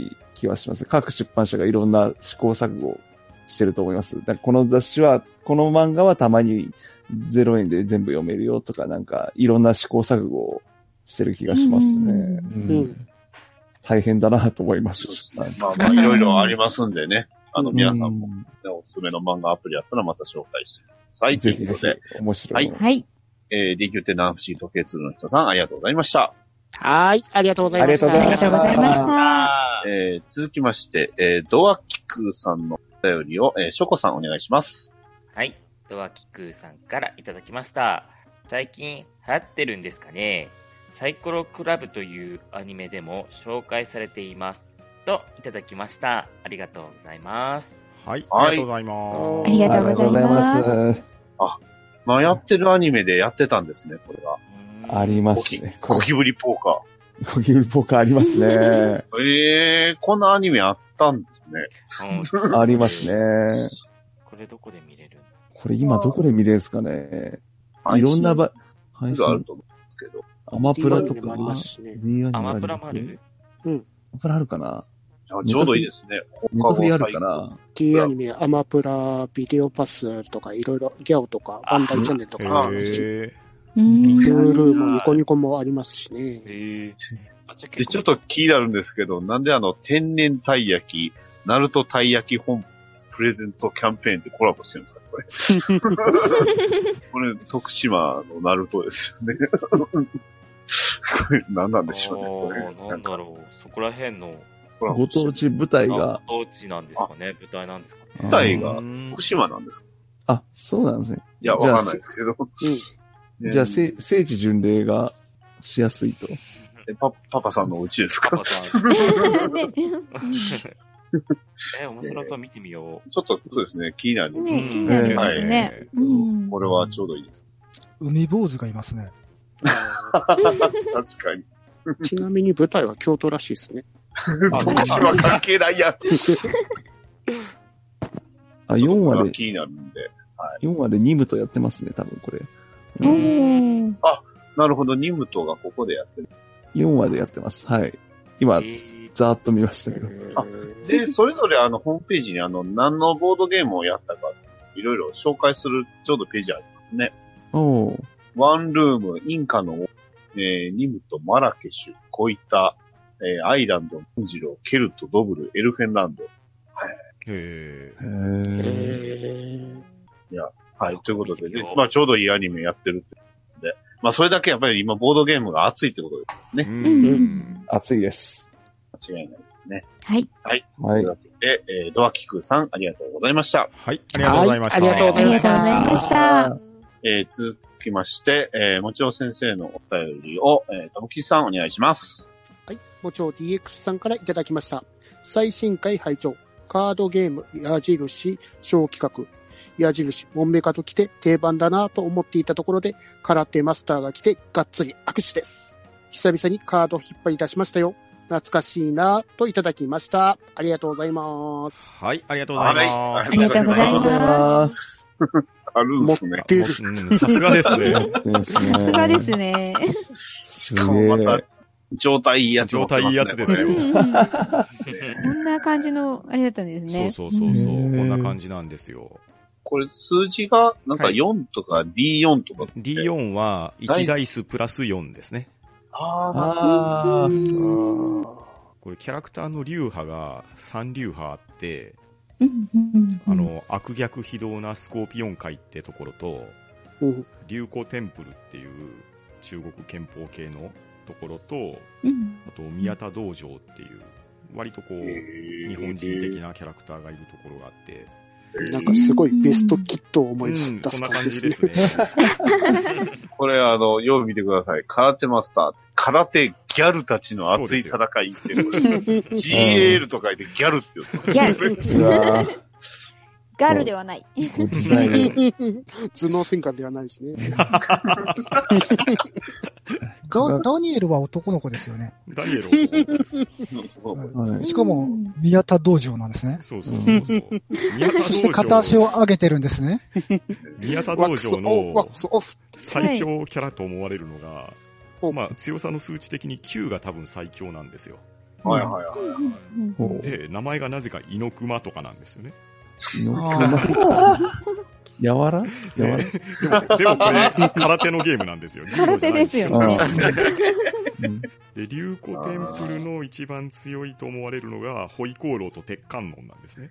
[SPEAKER 2] 気はします。各出版社がいろんな試行錯誤してると思います。だからこの雑誌は、この漫画はたまに0円で全部読めるよとか、なんかいろんな試行錯誤をしてる気がしますね。
[SPEAKER 5] うん。
[SPEAKER 2] 大変だなと思います。
[SPEAKER 3] まあ、いろいろありますんでね。皆さんも、おすすめの漫画アプリあったらまた紹介してください。と
[SPEAKER 2] ぜひぜ
[SPEAKER 3] いうことで、
[SPEAKER 2] ひ面白いの。
[SPEAKER 4] はい。
[SPEAKER 3] DQ ってナンフシー時計通の人さん、ありがとうございました。
[SPEAKER 5] はい。ありがとうございました。
[SPEAKER 2] ありがとうございました
[SPEAKER 4] ありがとうございました。
[SPEAKER 3] 続きまして、ドアキクーさんのお便りを、ショコさんお願いします。
[SPEAKER 1] はい。ドアキクーさんからいただきました。最近流行ってるんですかね。サイコロクラブというアニメでも紹介されています。といただきました。ありがとうございます。
[SPEAKER 8] はい、ありがとうございます。
[SPEAKER 4] ありがとうございます。
[SPEAKER 3] まあ、やってるアニメでやってたんですね、これが。
[SPEAKER 2] ありますね。
[SPEAKER 3] ゴキブリポーカ
[SPEAKER 2] ゴキブリポーカーありますね。
[SPEAKER 3] ー。こんなアニメあったんですね。
[SPEAKER 2] ありますね。
[SPEAKER 1] これどこで見れるの？
[SPEAKER 2] これ今どこで見れるんですかね。いろんな配
[SPEAKER 3] があると思うんですけど。
[SPEAKER 2] アマプラと
[SPEAKER 5] D アニメ
[SPEAKER 2] か。
[SPEAKER 5] もありますしね
[SPEAKER 2] D アニメ
[SPEAKER 1] アマプラもある？
[SPEAKER 2] アマプラあるかな。
[SPEAKER 3] ちょうどいいですね。
[SPEAKER 2] ネットフリあるかな。
[SPEAKER 5] T アニメ、アマプラ、ビデオパスとかいろいろ、ギャオとか、バンダイチャンネルとかありますし、
[SPEAKER 8] へ
[SPEAKER 5] Hulu もニコニコもありますしね。
[SPEAKER 3] で、ちょっと気になるんですけど、なんで天然たい焼き、ナルトたい焼き本プレゼントキャンペーンってコラボしてるんですか、これ。これ、徳島のナルトですよね。これ、何なんでしょうね、これ。
[SPEAKER 1] なんだろう。そこら辺の
[SPEAKER 2] ご当地舞台が。
[SPEAKER 1] ご当地なんですかね。舞台なんですかね。
[SPEAKER 3] 舞台が福島なんですか？
[SPEAKER 2] あ、そうなんですね。
[SPEAKER 3] いや、わかんないですけど。
[SPEAKER 2] じゃあ、聖地巡礼がしやすいと。
[SPEAKER 3] パパさんのお家ですか？
[SPEAKER 1] パパさん。面白そう、見てみよう。
[SPEAKER 3] ちょっと、そうですね、気になる。
[SPEAKER 4] ね、気になりますね。
[SPEAKER 3] これはちょうどいいです。
[SPEAKER 6] 海坊主がいますね。
[SPEAKER 3] 確かに。
[SPEAKER 5] ちなみに舞台は京都らしいですね。
[SPEAKER 3] 徳島関係ないやつ。
[SPEAKER 2] 4話で、
[SPEAKER 3] 気になるんで。
[SPEAKER 2] 4話でニムとやってますね、多分これ。
[SPEAKER 3] なるほど、ニムトがここでやってる。
[SPEAKER 2] 4話でやってます。はい。今、ざーっと見ましたけど。
[SPEAKER 3] で、それぞれホームページに何のボードゲームをやったか、いろいろ紹介する、ちょうどページありますね。ワンルーム、インカの、ニムト、マラケシュ、こういった、アイランド、ムンジロ、ケルト、ドブル、エルフェンランド。はい。いや、はい、ということでね、まあちょうどいいアニメやってるってことで、まあそれだけやっぱり今ボードゲームが熱いってことですね。
[SPEAKER 2] 熱いです。
[SPEAKER 3] 間違いないですね。
[SPEAKER 4] はい。
[SPEAKER 3] はい。というわけで、ドアキクさん、ありがとうございました。
[SPEAKER 8] はい、ありがとうございました。
[SPEAKER 5] ありがとうございました。
[SPEAKER 4] ありがとうございました。
[SPEAKER 3] 続きまして、もちろん先生のお便りを、ともきさんお願いします。
[SPEAKER 5] はい。もちろん DX さんからいただきました。最新回拝聴。カードゲーム、矢印、小企画。矢印、モンベカと来て定番だなと思っていたところで、空手マスターが来てがっつり握手です。久々にカード引っ張り出しましたよ。懐かしいなといただきました。ありがとうございます。
[SPEAKER 8] はい、ありがとうございます。
[SPEAKER 4] ありがとうございます。
[SPEAKER 3] あるんですね。
[SPEAKER 8] さすがですね。
[SPEAKER 4] さすがですね。
[SPEAKER 3] しかもまた、状態いいやつ、
[SPEAKER 8] 状態いいやつですよ。
[SPEAKER 4] こんな感じの、あれだったんですね。
[SPEAKER 8] そう。こんな感じなんですよ。
[SPEAKER 3] これ数字が、なんか4とか D4 とか。
[SPEAKER 8] D4 は1ダイスプラス4ですね。
[SPEAKER 3] ああ。
[SPEAKER 8] これキャラクターの流派が3流派あって、悪逆非道なスコーピオン界ってところと、流行テンプルっていう中国憲法系のところと、あと宮田道場っていう割とこう日本人的なキャラクターがいるところがあって、
[SPEAKER 5] なんかすごいベストキットを思い出す
[SPEAKER 8] そんな感じですね。
[SPEAKER 3] これよう見てください。空手マスター。空手ギャルたちの熱い戦いっていう。GAL と書いてギャルって言う。
[SPEAKER 4] ギャル。ガールではない。
[SPEAKER 5] 頭脳戦艦ではないですね。
[SPEAKER 6] ダニエルは男の子ですよね。
[SPEAKER 8] ダニエルは男の子です。
[SPEAKER 6] しかも、宮田道場なんですね。
[SPEAKER 8] そう。
[SPEAKER 6] 宮田道場。そして片足を上げてるんですね。
[SPEAKER 8] 宮田道場の最強キャラと思われるのが、まあ強さの数値的に9が多分最強なんですよ。
[SPEAKER 3] はいはいはい。
[SPEAKER 2] ほう
[SPEAKER 8] で、名前がなぜかイノクマとかなんですよね。
[SPEAKER 2] やわらやわら
[SPEAKER 8] でもこれ、空手のゲームなんですよ。
[SPEAKER 4] 空手ですよね。
[SPEAKER 8] で、龍虎テンプルの一番強いと思われるのが、ホイコーローと鉄観音なんですね。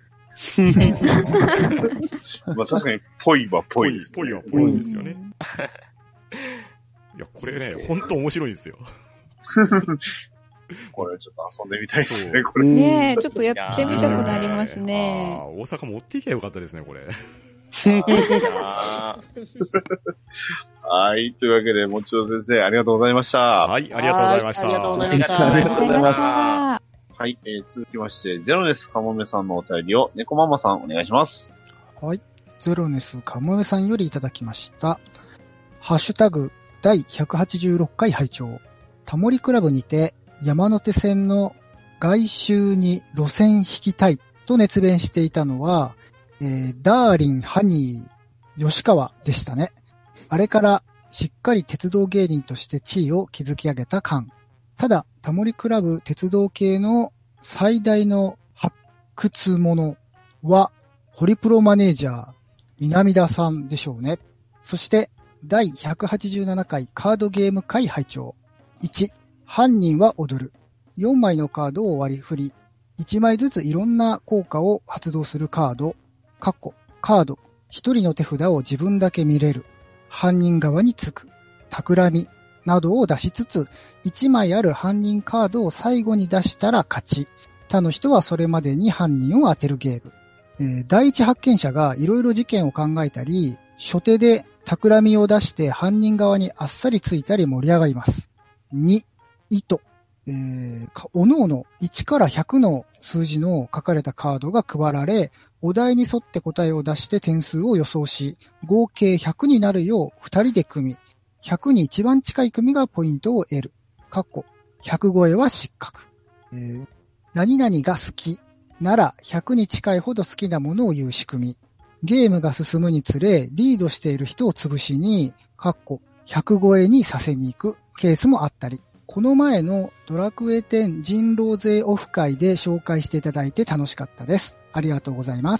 [SPEAKER 3] まあ確かに、ぽいはぽいですね。
[SPEAKER 8] ぽいはぽいんですよね。いや、これね、ほんと面白いんですよ。
[SPEAKER 3] これちょっと遊んでみたいですね、これ。
[SPEAKER 4] ねえ、ちょっとやってみたくなりますね。
[SPEAKER 8] あー大阪持っていけばよかったですね、これ。
[SPEAKER 3] はい。というわけで、もちろん先生、ありがとうございました。
[SPEAKER 8] はい、ありがとうございました。
[SPEAKER 5] ありがとうございました。
[SPEAKER 2] ありがとうございます。
[SPEAKER 3] はい。続きまして、ゼロネスかもめさんのお便りを、猫ママさんお願いします。
[SPEAKER 6] はい。ゼロネスかもめさんよりいただきました。ハッシュタグ第186回拝聴。タモリクラブにて山手線の外周に路線引きたいと熱弁していたのは、ダーリン、ハニー、吉川でしたね。あれからしっかり鉄道芸人として地位を築き上げた感。ただ、タモリクラブ鉄道系の最大の発掘者は、ホリプロマネージャー、南田さんでしょうね。そして、第187回カードゲーム会拝聴。1、犯人は踊る。4枚のカードを割り振り、1枚ずついろんな効果を発動するカード、カード、1人の手札を自分だけ見れる。犯人側につく。企みなどを出しつつ、1枚ある犯人カードを最後に出したら勝ち。他の人はそれまでに犯人を当てるゲーム。第一発見者がいろいろ事件を考えたり、初手で企みを出して犯人側にあっさりついたり盛り上がります。2、糸。おのおの1から100の数字の書かれたカードが配られ、お題に沿って答えを出して点数を予想し、合計100になるよう2人で組み、100に一番近い組がポイントを得る。100超えは失格。何々が好きなら100に近いほど好きなものを言う仕組み。ゲームが進むにつれ、リードしている人を潰しに、100超えにさせに行くケースもあったり、この前のドラクエ10人狼勢オフ会で紹介していただいて楽しかったです。ありがとうございます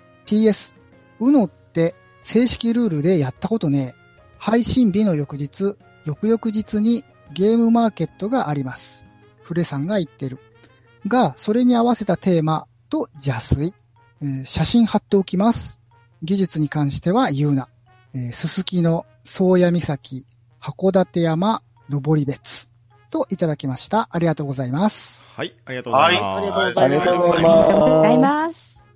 [SPEAKER 6] 。PS、UNO って正式ルールでやったことねえ。配信日の翌日にゲームマーケットがあります。フレさんが言ってる。が、それに合わせたテーマと邪推。写真貼っておきます。技術に関しては言うな。すすきの宗谷岬、函館山、登別。といただきました。ありがとうございます。
[SPEAKER 8] はい、ありがとうございます。
[SPEAKER 5] ありがとうございます。
[SPEAKER 2] ありがとうござい
[SPEAKER 4] ありがとうござい
[SPEAKER 2] ま
[SPEAKER 4] ます。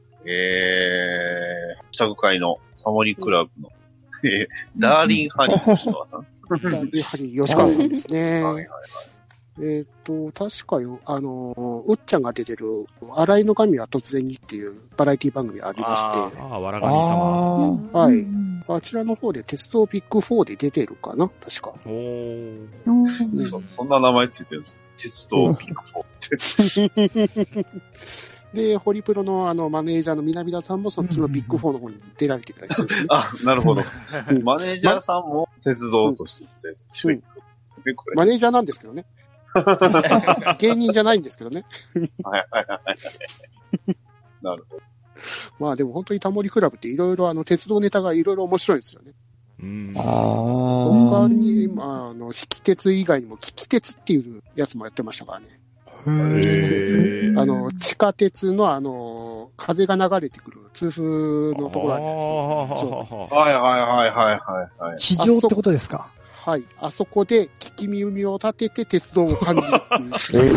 [SPEAKER 3] 下会のタモリクラブの、ダーリンハニー吉川さん。
[SPEAKER 5] やはり吉川さんですね。
[SPEAKER 3] はいはいはい。
[SPEAKER 5] 確かよ、うっちゃんが出てる、洗いの神は突然にっていうバラエティ番組ありまして、
[SPEAKER 8] ああ、わら
[SPEAKER 2] す。
[SPEAKER 8] がみ様。
[SPEAKER 2] あ
[SPEAKER 5] はい。あちらの方で鉄道ビッグ4で出てるかな確か。
[SPEAKER 8] おー。
[SPEAKER 3] そんな名前ついてるんです。鉄道ピンクフォーって。
[SPEAKER 5] で、ホリプロのマネージャーの南田さんもそっちのビッグ4の方に出られてたりするんですね。
[SPEAKER 3] あ、なるほど。マネージャーさんも鉄道として強い。これ
[SPEAKER 5] マネージャーなんですけどね。芸人じゃないんですけどね。
[SPEAKER 3] はいはいはいはい。なるほど。
[SPEAKER 5] まあでも本当にタモリクラブっていろいろ鉄道ネタがいろいろ面白いんですよね。
[SPEAKER 8] うん。
[SPEAKER 2] あ。
[SPEAKER 5] 他に、引き鉄以外にも、キキ鉄っていうやつもやってましたからね。
[SPEAKER 8] へー。
[SPEAKER 5] 地下鉄の風が流れてくる通風のところあるじゃないですか。そう
[SPEAKER 3] はいはいはいはいはい。
[SPEAKER 6] 地上ってことですか？
[SPEAKER 5] はい。あそこで聞き耳を立てて鉄道を感じるっていう。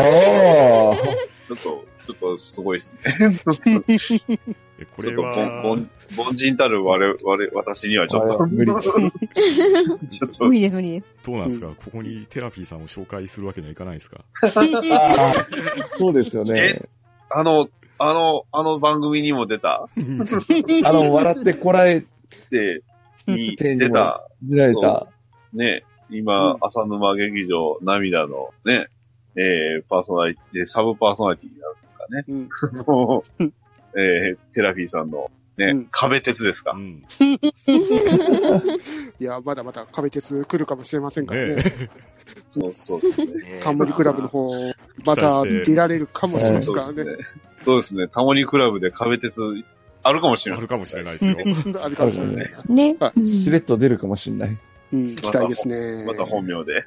[SPEAKER 3] ちょっとすごいですね。
[SPEAKER 8] これは、
[SPEAKER 3] 凡人たる私にはちょっと。
[SPEAKER 2] 無理です。
[SPEAKER 3] ちょっと
[SPEAKER 4] 無理です、無理です。
[SPEAKER 8] どうなんですか、ここにテラピーさんを紹介するわけにはいかないですか？
[SPEAKER 2] そうですよね。
[SPEAKER 3] あの番組にも出た
[SPEAKER 2] 笑ってこらえ
[SPEAKER 3] で、に
[SPEAKER 2] て
[SPEAKER 3] 出た。
[SPEAKER 2] 見られた。
[SPEAKER 3] ね、今、浅沼劇場涙のね、パーソナリティ、サブパーソナリティになるんですかね。
[SPEAKER 5] うん
[SPEAKER 3] テラフィーさんのね、
[SPEAKER 5] うん
[SPEAKER 3] 壁鉄ですか。
[SPEAKER 8] うん。
[SPEAKER 5] いや、まだまだ壁鉄来るかもしれませんからね。
[SPEAKER 8] ね
[SPEAKER 3] そうですね。
[SPEAKER 5] タモリクラブの方、また出られるかもしれないですからね。
[SPEAKER 3] そうですね。タモリクラブで壁鉄あるかもしれない。
[SPEAKER 8] あるかもしれないですよ。
[SPEAKER 5] あるかもしれない。
[SPEAKER 4] ね。
[SPEAKER 5] は
[SPEAKER 4] うん
[SPEAKER 2] しれっと出るかもしんない。
[SPEAKER 5] うん、期待ですね。
[SPEAKER 3] また本名で。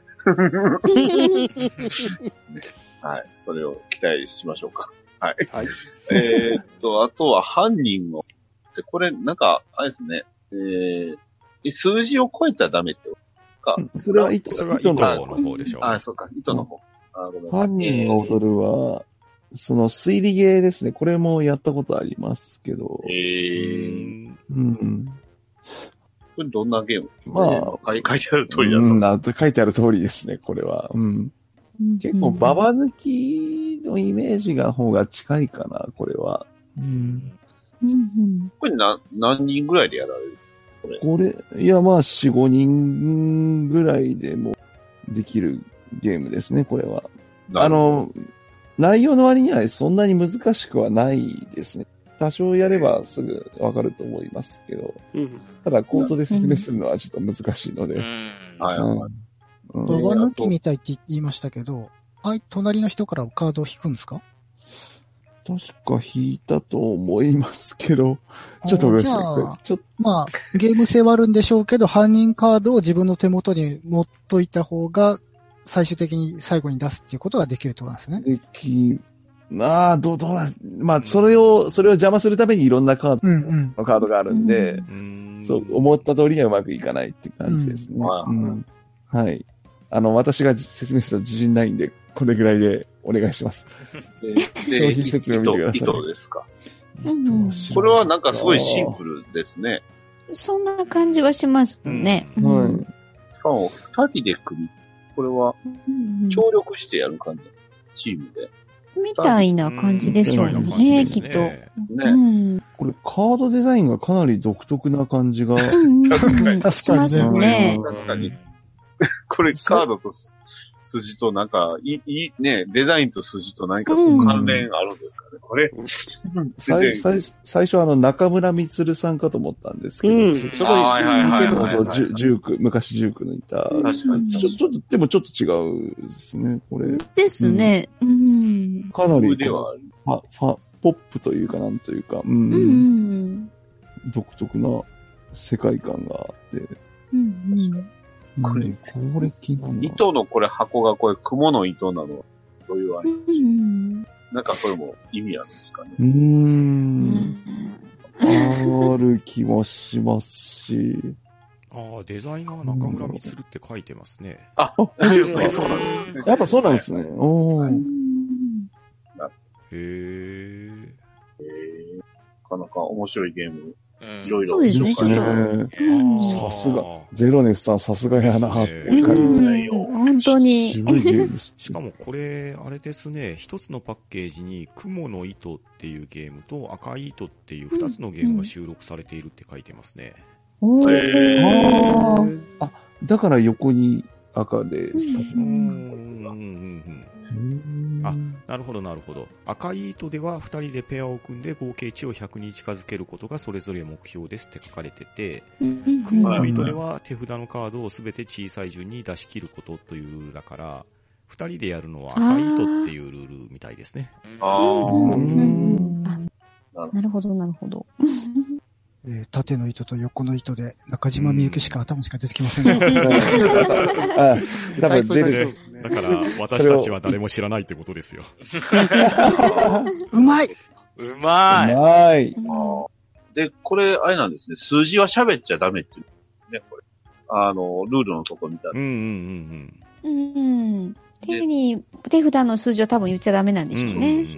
[SPEAKER 3] はい。それを期待しましょうか。はい。
[SPEAKER 5] はい。
[SPEAKER 3] あとは犯人を、で、これ、なんか、あれですね、数字を超えたらダメってか。
[SPEAKER 2] それは糸
[SPEAKER 8] それは糸の方でしょう。
[SPEAKER 3] あ、そうか、糸の方。ごめんなさい
[SPEAKER 2] 犯人が踊るは、その推理ゲーですね。これもやったことありますけど。うん。
[SPEAKER 3] これどんなゲーム？
[SPEAKER 2] まあ、
[SPEAKER 3] 書いてある通りだと。
[SPEAKER 2] 書いてある通りですね、これは。うん。結構、ババ抜きのイメージが方が近いかな、これは。
[SPEAKER 3] これ何人ぐらいでやられる？
[SPEAKER 2] これ、いや、まあ、4、5人ぐらいでもできるゲームですね、これは。内容の割にはそんなに難しくはないですね。多少やればすぐわかると思いますけど。ただ、口頭で説明するのはちょっと難しいので。
[SPEAKER 6] ババ抜きみたいって言いましたけど、隣の人からカードを引くんですか？
[SPEAKER 2] 確か引いたと思いますけど、ちょっとごめんなさい。
[SPEAKER 6] まあ、ゲーム性はあるんでしょうけど、犯人カードを自分の手元に持っといた方が、最終的に最後に出すっていうことができるってことなんですね。どうだ。まあ、それを邪魔するためにいろんなカードがあるんで、そう、思った通りにはうまくいかないって感じですね。はい。私が説明すると自信ないんで、これぐらいでお願いします。商品説明を見てください。
[SPEAKER 3] 糸ですか。これはなんかすごいシンプルですね。
[SPEAKER 4] そんな感じはしますね。
[SPEAKER 3] しかも、二人で組み、これは、協力してやる感じ。チームで。
[SPEAKER 4] みたいな感じでしょうね、きっと。
[SPEAKER 2] これ、カードデザインがかなり独特な感じが。
[SPEAKER 3] 確かに。
[SPEAKER 4] 確かに。
[SPEAKER 3] 確かに。これ、カードと筋となんか、デザインと筋と何か関連あるんですかね、これ。
[SPEAKER 2] 最初中村光さんかと思ったんですけど。
[SPEAKER 5] すごい似てる。
[SPEAKER 2] 昔ジュークのいた。
[SPEAKER 3] 確かに。
[SPEAKER 2] でもちょっと違うですね、これ。
[SPEAKER 4] ですね。
[SPEAKER 2] かなり、ポップというかなんというか、独特な世界観があって。これ気になるな。
[SPEAKER 3] 糸のこれ箱がこれ雲の糸なのどういうあれなんかそれも意味あるんですかね。
[SPEAKER 2] ある気もしますし。
[SPEAKER 8] デザイナー中村光って書いてますね。
[SPEAKER 3] そうなんですね。
[SPEAKER 2] やっぱそうなんですね。
[SPEAKER 3] なかなか面白いゲーム。いろいろ。
[SPEAKER 4] そうですね。
[SPEAKER 2] さすが。ゼロネスさんさすがやなって感じ
[SPEAKER 4] ですよ。本当に。
[SPEAKER 8] しかもこれ、あれですね、一つのパッケージに雲の糸っていうゲームと赤い糸っていう二つのゲームが収録されているって書いてますね。
[SPEAKER 2] だから横に赤で。
[SPEAKER 8] なるほど、なるほど。赤い糸では2人でペアを組んで合計値を100に近づけることがそれぞれ目標ですって書かれてて、雲の糸では手札のカードをすべて小さい順に出し切ることというルールだから、2人でやるのは赤い糸っていうルールみたいですね。
[SPEAKER 4] なるほど、なるほど。
[SPEAKER 6] 縦の糸と横の糸で中島みゆきしか頭しか出てきませんね。
[SPEAKER 2] 多分出る。
[SPEAKER 8] だから私たちは誰も知らないってことですよ。
[SPEAKER 6] うまい。
[SPEAKER 3] で、これ、あれなんですね。数字は喋っちゃダメっていうね、これ。ルールのとこ見たんです
[SPEAKER 4] けど。手札の数字は多分言っちゃダメなんでしょうね。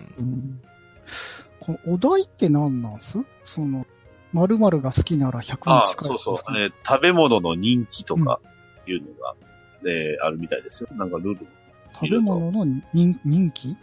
[SPEAKER 6] このお題って何なんす？〇〇が好きなら100に近い。
[SPEAKER 3] そう。食べ物の人気とかいうのが、あるみたいですよ。なんかルール。
[SPEAKER 6] 食べ物の人気？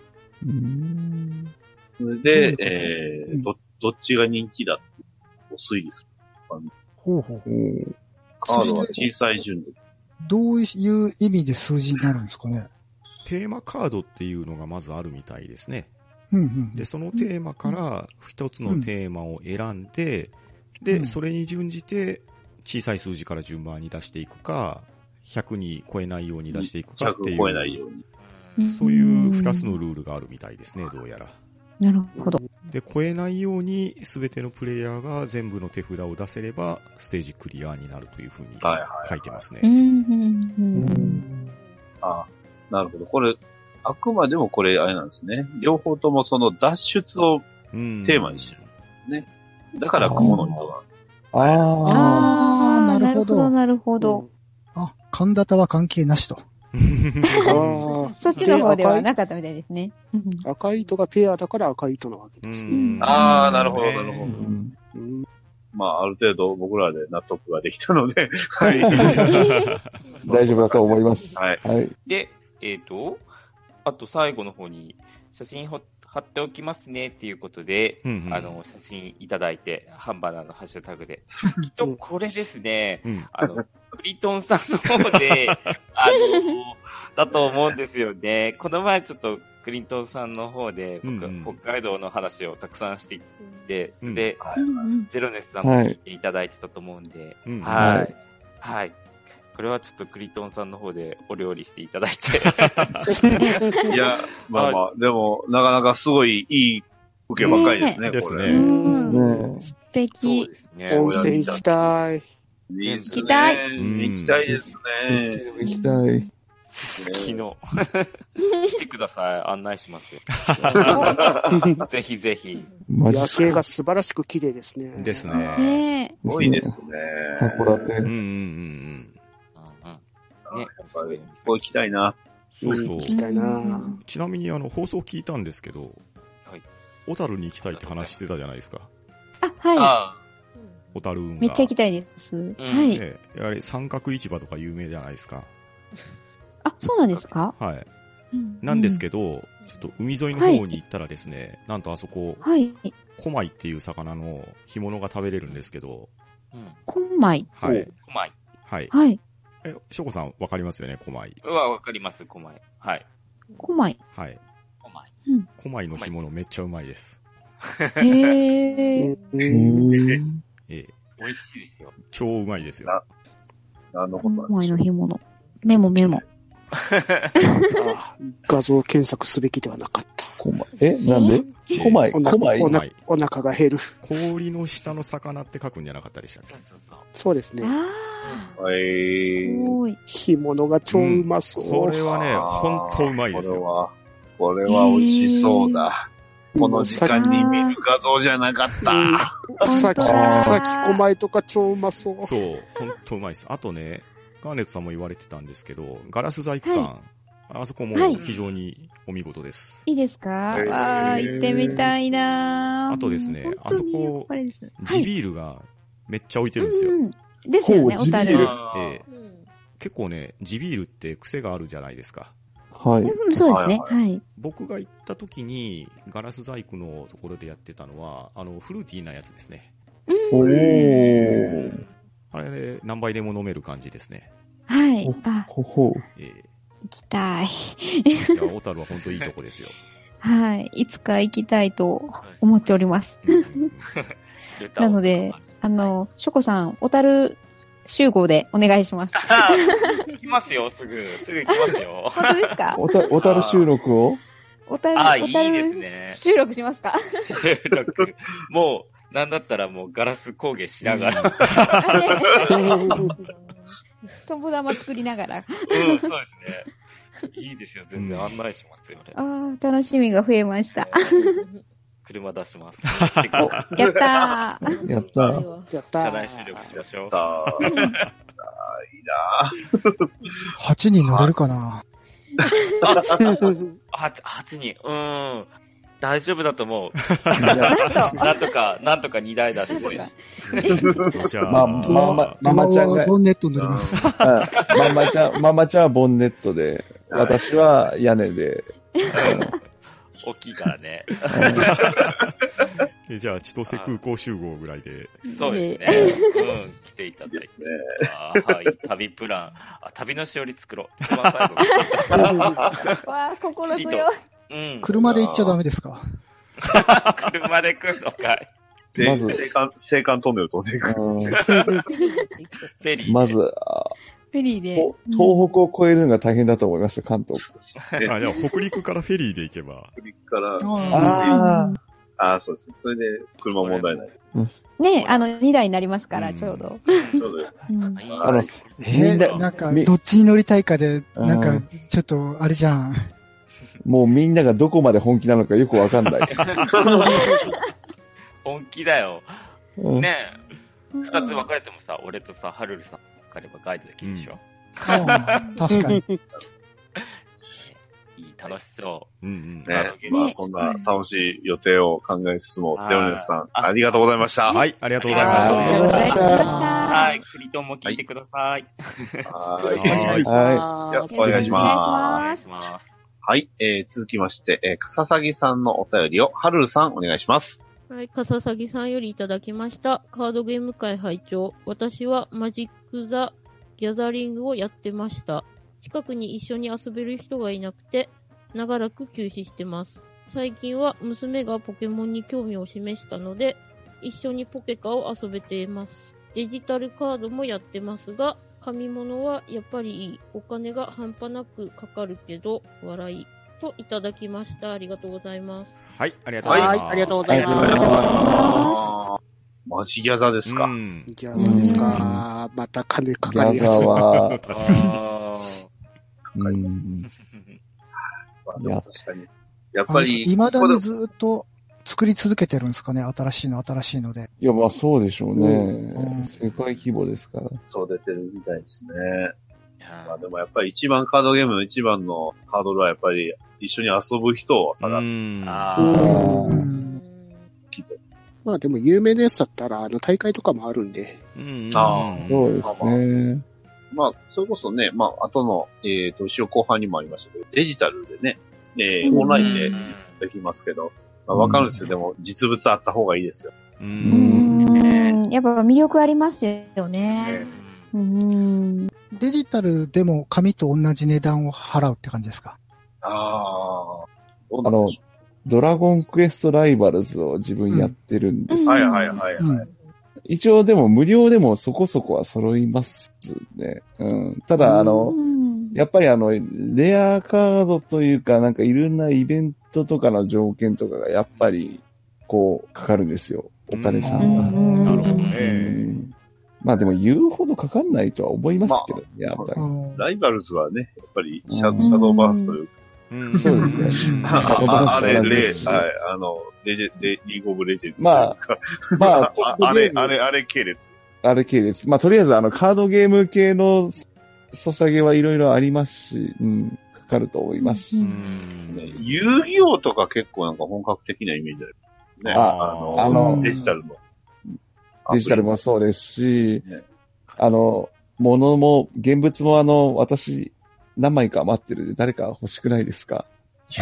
[SPEAKER 3] で、どっちが人気だって推理する。カードは小さい順で。
[SPEAKER 6] どういう意味で数字になるんですかね？
[SPEAKER 8] テーマカードっていうのがまずあるみたいですね。
[SPEAKER 6] うんうん。
[SPEAKER 8] で、そのテーマから一つのテーマを選んで、で、それに準じて小さい数字から順番に出していくか、100に超えないように出していくかってい
[SPEAKER 3] 100超えないうように。
[SPEAKER 8] そういう2つのルールがあるみたいですね、どうやら。
[SPEAKER 4] なるほど。
[SPEAKER 8] で、超えないように全てのプレイヤーが全部の手札を出せれば、ステージクリアになるというふうに書いてますね。
[SPEAKER 3] あ、なるほど。これ、あくまでもこれ、あれなんですね。両方ともその脱出をテーマにしてるんですね。だから雲の糸なんです。
[SPEAKER 6] なるほど。
[SPEAKER 4] なるほど。
[SPEAKER 6] あ、神田田は関係なしと。
[SPEAKER 4] そっちの方ではなかったみたいですね。
[SPEAKER 5] 赤い糸がペアだから赤い糸なわけですね。
[SPEAKER 3] ああ、なるほど、なるほど。まあ、ある程度僕らで納得ができたので、はい。
[SPEAKER 2] 大丈夫だと思います。
[SPEAKER 3] はい。
[SPEAKER 1] で、あと最後の方に写真貼っておきますねっていうことで、写真いただいて、ハンバナのハッシュタグで。きっとこれですね、クリトンさんの方で、だと思うんですよね。この前ちょっとクリトンさんの方で、僕、北海道の話をたくさんしていて、で、ゼロネスさんも聞いていただいてたと思うんで、はい。はい。これはちょっとクリトンさんの方でお料理していただいて。
[SPEAKER 3] いや、まあまあ、でも、なかなかすごいいい受けばっかりですね、
[SPEAKER 8] ですね。
[SPEAKER 4] 素敵。
[SPEAKER 5] 温泉行きたい。
[SPEAKER 3] 行きたい。行きたいですね。
[SPEAKER 2] 行きたい。
[SPEAKER 1] 昨日。来てください。案内しますよ。ぜひぜひ。
[SPEAKER 5] 夜景が素晴らしく綺麗ですね。
[SPEAKER 8] ですね。
[SPEAKER 3] すごいですね。
[SPEAKER 2] 函館。
[SPEAKER 3] ね、ここ行きたいな。
[SPEAKER 8] そうそう。
[SPEAKER 5] 行きたいな。
[SPEAKER 8] ちなみに放送聞いたんですけど、小樽に行きたいって話してたじゃないですか。
[SPEAKER 4] はい。
[SPEAKER 8] 小樽運河。
[SPEAKER 4] めっちゃ行きたいです。はい。
[SPEAKER 8] やはり三角市場とか有名じゃないですか。
[SPEAKER 4] あ、そうなんですか？
[SPEAKER 8] はい。なんですけど、ちょっと海沿いの方に行ったらですね、なんとあそこ、コマイっていう魚の干物が食べれるんですけど。
[SPEAKER 4] コマイ？
[SPEAKER 8] はい。
[SPEAKER 1] コマイ。
[SPEAKER 8] はい。
[SPEAKER 4] はい。
[SPEAKER 8] しょこさんわかりますよね、コマイ。
[SPEAKER 1] わかります、コマイ。はい。
[SPEAKER 4] コマイ。
[SPEAKER 8] はい。
[SPEAKER 1] コマイ。
[SPEAKER 8] コマイの干物めっちゃうまいです。
[SPEAKER 4] へー。
[SPEAKER 1] 美味しいですよ。
[SPEAKER 8] 超うまいですよ。
[SPEAKER 4] コマイの干物。メモ。
[SPEAKER 5] 画像検索すべきではなかった。
[SPEAKER 2] なんでコマイ。
[SPEAKER 5] お腹が減る。
[SPEAKER 8] 氷の下の魚って書くんじゃなかったでしたっけ？
[SPEAKER 5] そうですね。干物が超うまそう。
[SPEAKER 8] これはね、ほんとうまいですよ。
[SPEAKER 3] これは美味しそうだ。この時間に見る画像じゃなかった。
[SPEAKER 5] さっきコマイとか超うまそう。
[SPEAKER 8] そう、ほんとうまいです。あとね、ガーネットさんも言われてたんですけど、ガラス細工館、あそこも非常にお見事です。
[SPEAKER 4] いいですか？行ってみたいな。
[SPEAKER 8] あとですね、あそこ、地ビールがめっちゃ置いてるんですよ。
[SPEAKER 4] ですよね、小樽。
[SPEAKER 8] 結構ね、地ビールって癖があるじゃないですか。
[SPEAKER 2] はい。
[SPEAKER 4] そうですね。はい。
[SPEAKER 8] 僕が行った時に、ガラス細工のところでやってたのは、フルーティーなやつですね。あれで何杯でも飲める感じですね。
[SPEAKER 4] はい。
[SPEAKER 2] 行
[SPEAKER 4] きたい。
[SPEAKER 8] 小樽は本当いいとこですよ。
[SPEAKER 4] はい。いつか行きたいと思っております。なので、ショコさん、小樽集合でお願いします。
[SPEAKER 1] 行きますよ、すぐ行きますよ。
[SPEAKER 4] 本当ですか？
[SPEAKER 2] 小樽収録を
[SPEAKER 1] いいですね。
[SPEAKER 4] 収録しますか？
[SPEAKER 1] 収録。もう、なんだったらもうガラス工芸しながら。
[SPEAKER 4] 友玉作りながら。
[SPEAKER 1] そうですね。いいですよ、全然案内しますよね。
[SPEAKER 4] 楽しみが増えました。
[SPEAKER 1] 車出します。
[SPEAKER 4] やったー。
[SPEAKER 2] やったー。
[SPEAKER 1] 車内収録しましょう。
[SPEAKER 3] いいな
[SPEAKER 6] 8人乗れるかな
[SPEAKER 1] 8人。大丈夫だと思う。なんとか2台出して。
[SPEAKER 8] じゃあ、
[SPEAKER 2] ママちゃんが。
[SPEAKER 6] ボンネット乗ります。
[SPEAKER 2] ママちゃんはボンネットで、私は屋根で。
[SPEAKER 1] 大きいからね。
[SPEAKER 8] じゃあ、千歳空港集合ぐらいで。
[SPEAKER 1] そうですね。来ていただいて。はい。旅プラン。旅のしおり作ろう。一番最後。
[SPEAKER 4] わあ、心強い。
[SPEAKER 1] うん。
[SPEAKER 6] 車で行っちゃダメですか？
[SPEAKER 1] 車で来るのかい。
[SPEAKER 2] まず
[SPEAKER 3] 青函トンネル飛んでいくんですね。
[SPEAKER 1] フェリーで。
[SPEAKER 2] まず、
[SPEAKER 4] フェリーで。
[SPEAKER 2] 東北を越えるのが大変だと思います、関東。
[SPEAKER 8] あ、じゃあ北陸からフェリーで行けば。
[SPEAKER 3] 北陸から、
[SPEAKER 2] あ
[SPEAKER 3] そうですね。それで車問題ない。
[SPEAKER 4] ね、2台になりますから、ちょうど。
[SPEAKER 3] ちょうど
[SPEAKER 4] うん
[SPEAKER 2] みんな
[SPEAKER 6] なんか、どっちに乗りたいかで、なんか、ちょっと、あれじゃん。
[SPEAKER 2] もうみんながどこまで本気なのかよくわかんない。
[SPEAKER 1] 本気だよ。
[SPEAKER 2] うん
[SPEAKER 1] ねえ。二つ分かれてもさ、俺とさ、ハルルさん分かればガイドできるでしょ。
[SPEAKER 6] 確かに。
[SPEAKER 1] いい、楽しそ
[SPEAKER 8] うん
[SPEAKER 3] ね。まあ、そんな楽しい予定を考えつつも、デオネスさん、ありがとうございました。
[SPEAKER 8] はい、ありがとうございまし
[SPEAKER 4] ありがとうございまし
[SPEAKER 1] う。
[SPEAKER 4] た。
[SPEAKER 1] はい、クリトンも聞いてください。
[SPEAKER 3] はい。
[SPEAKER 5] お願いします。
[SPEAKER 3] お願いし
[SPEAKER 1] お願い
[SPEAKER 3] ます。
[SPEAKER 1] します。
[SPEAKER 3] はい。続きまして、かささぎさんのお便りを、はるるさんお願いします。
[SPEAKER 7] はい、かささぎさんよりいただきました。カードゲーム会拝聴。私はマジック・ザ・ギャザリングをやってました。近くに一緒に遊べる人がいなくて、長らく休止してます。最近は娘がポケモンに興味を示したので、一緒にポケカを遊べています。デジタルカードもやってますが、紙物はやっぱりいい。お金が半端なくかかるけど、笑い。といただきました。ありがとうございます。
[SPEAKER 8] はい、ありがとうございます。
[SPEAKER 5] はい、ありがとうござい
[SPEAKER 3] ありがとうござい
[SPEAKER 5] ま
[SPEAKER 3] マジギャザですか。
[SPEAKER 8] うん。
[SPEAKER 5] す。ギャザですか。また金かかるやつ。
[SPEAKER 2] ギャザは、
[SPEAKER 8] 確かに。
[SPEAKER 1] あ
[SPEAKER 2] うん、
[SPEAKER 3] まあでも確かに。やっぱり、
[SPEAKER 6] 未だにずっと作り続けてるんですかね、新しいので。
[SPEAKER 2] いや、まあそうでしょうね。
[SPEAKER 6] うん
[SPEAKER 2] 世界規模ですから。
[SPEAKER 3] そう出てるみたいですね。
[SPEAKER 1] ー
[SPEAKER 3] まあでもやっぱり一番カードゲームの一番のハードルはやっぱり一緒に遊ぶ人を探す。
[SPEAKER 1] あ
[SPEAKER 6] う
[SPEAKER 1] ー
[SPEAKER 6] ん。
[SPEAKER 3] きっと。
[SPEAKER 5] まあでも有名なやつだったら、大会とかもあるんで。
[SPEAKER 8] うん。
[SPEAKER 3] あ
[SPEAKER 2] そうですね。
[SPEAKER 3] まあ、それこそね、まあ、後の、後ろ後半にもありましたけど、デジタルでね、オンラインでできますけど、まあ、わかるんですよ。でも、実物あった方がいいですよ。
[SPEAKER 8] う。
[SPEAKER 4] うんん。やっぱ魅力ありますよね。
[SPEAKER 1] うん
[SPEAKER 4] うん。
[SPEAKER 6] デジタルでも紙と同じ値段を払うって感じですか？
[SPEAKER 3] ああ。どうなんでしょ
[SPEAKER 2] ドラゴンクエストライバルズを自分やってるんです
[SPEAKER 3] う。
[SPEAKER 2] けど、
[SPEAKER 3] はいはいはいはい。
[SPEAKER 6] うん。
[SPEAKER 2] 一応でも無料でもそこそこは揃いますね。うん。ただ、
[SPEAKER 4] うん
[SPEAKER 2] やっぱりレアカードというか、なんかいろんなイベントとかの条件とかがやっぱり、こう、かかるんですよ。お金さんが。
[SPEAKER 4] うん
[SPEAKER 8] なるほど
[SPEAKER 2] う
[SPEAKER 8] ね。
[SPEAKER 2] んまあでも言うほどかかんないとは思いますけどね、やっぱり。
[SPEAKER 3] ライバルズはね、やっぱりシャドーバースという
[SPEAKER 8] うん。
[SPEAKER 2] そうですね。
[SPEAKER 6] うん
[SPEAKER 2] シャドーバース
[SPEAKER 3] あれ、
[SPEAKER 2] 同じですし
[SPEAKER 3] はい、リーグオブレジェンズ。
[SPEAKER 2] まあまあ、
[SPEAKER 3] あれ系列。
[SPEAKER 2] あれ系です。まあとりあえずカードゲーム系のソシャゲはいろいろありますし、うん、かかると思いますし。
[SPEAKER 8] うん
[SPEAKER 3] ね遊戯王とか結構なんか本格的なイメージだよね。デジタルの。
[SPEAKER 2] デジタルもそうですし
[SPEAKER 3] ね、
[SPEAKER 2] 物も、現物も私、何枚か余ってるんで、誰か欲しくないですか？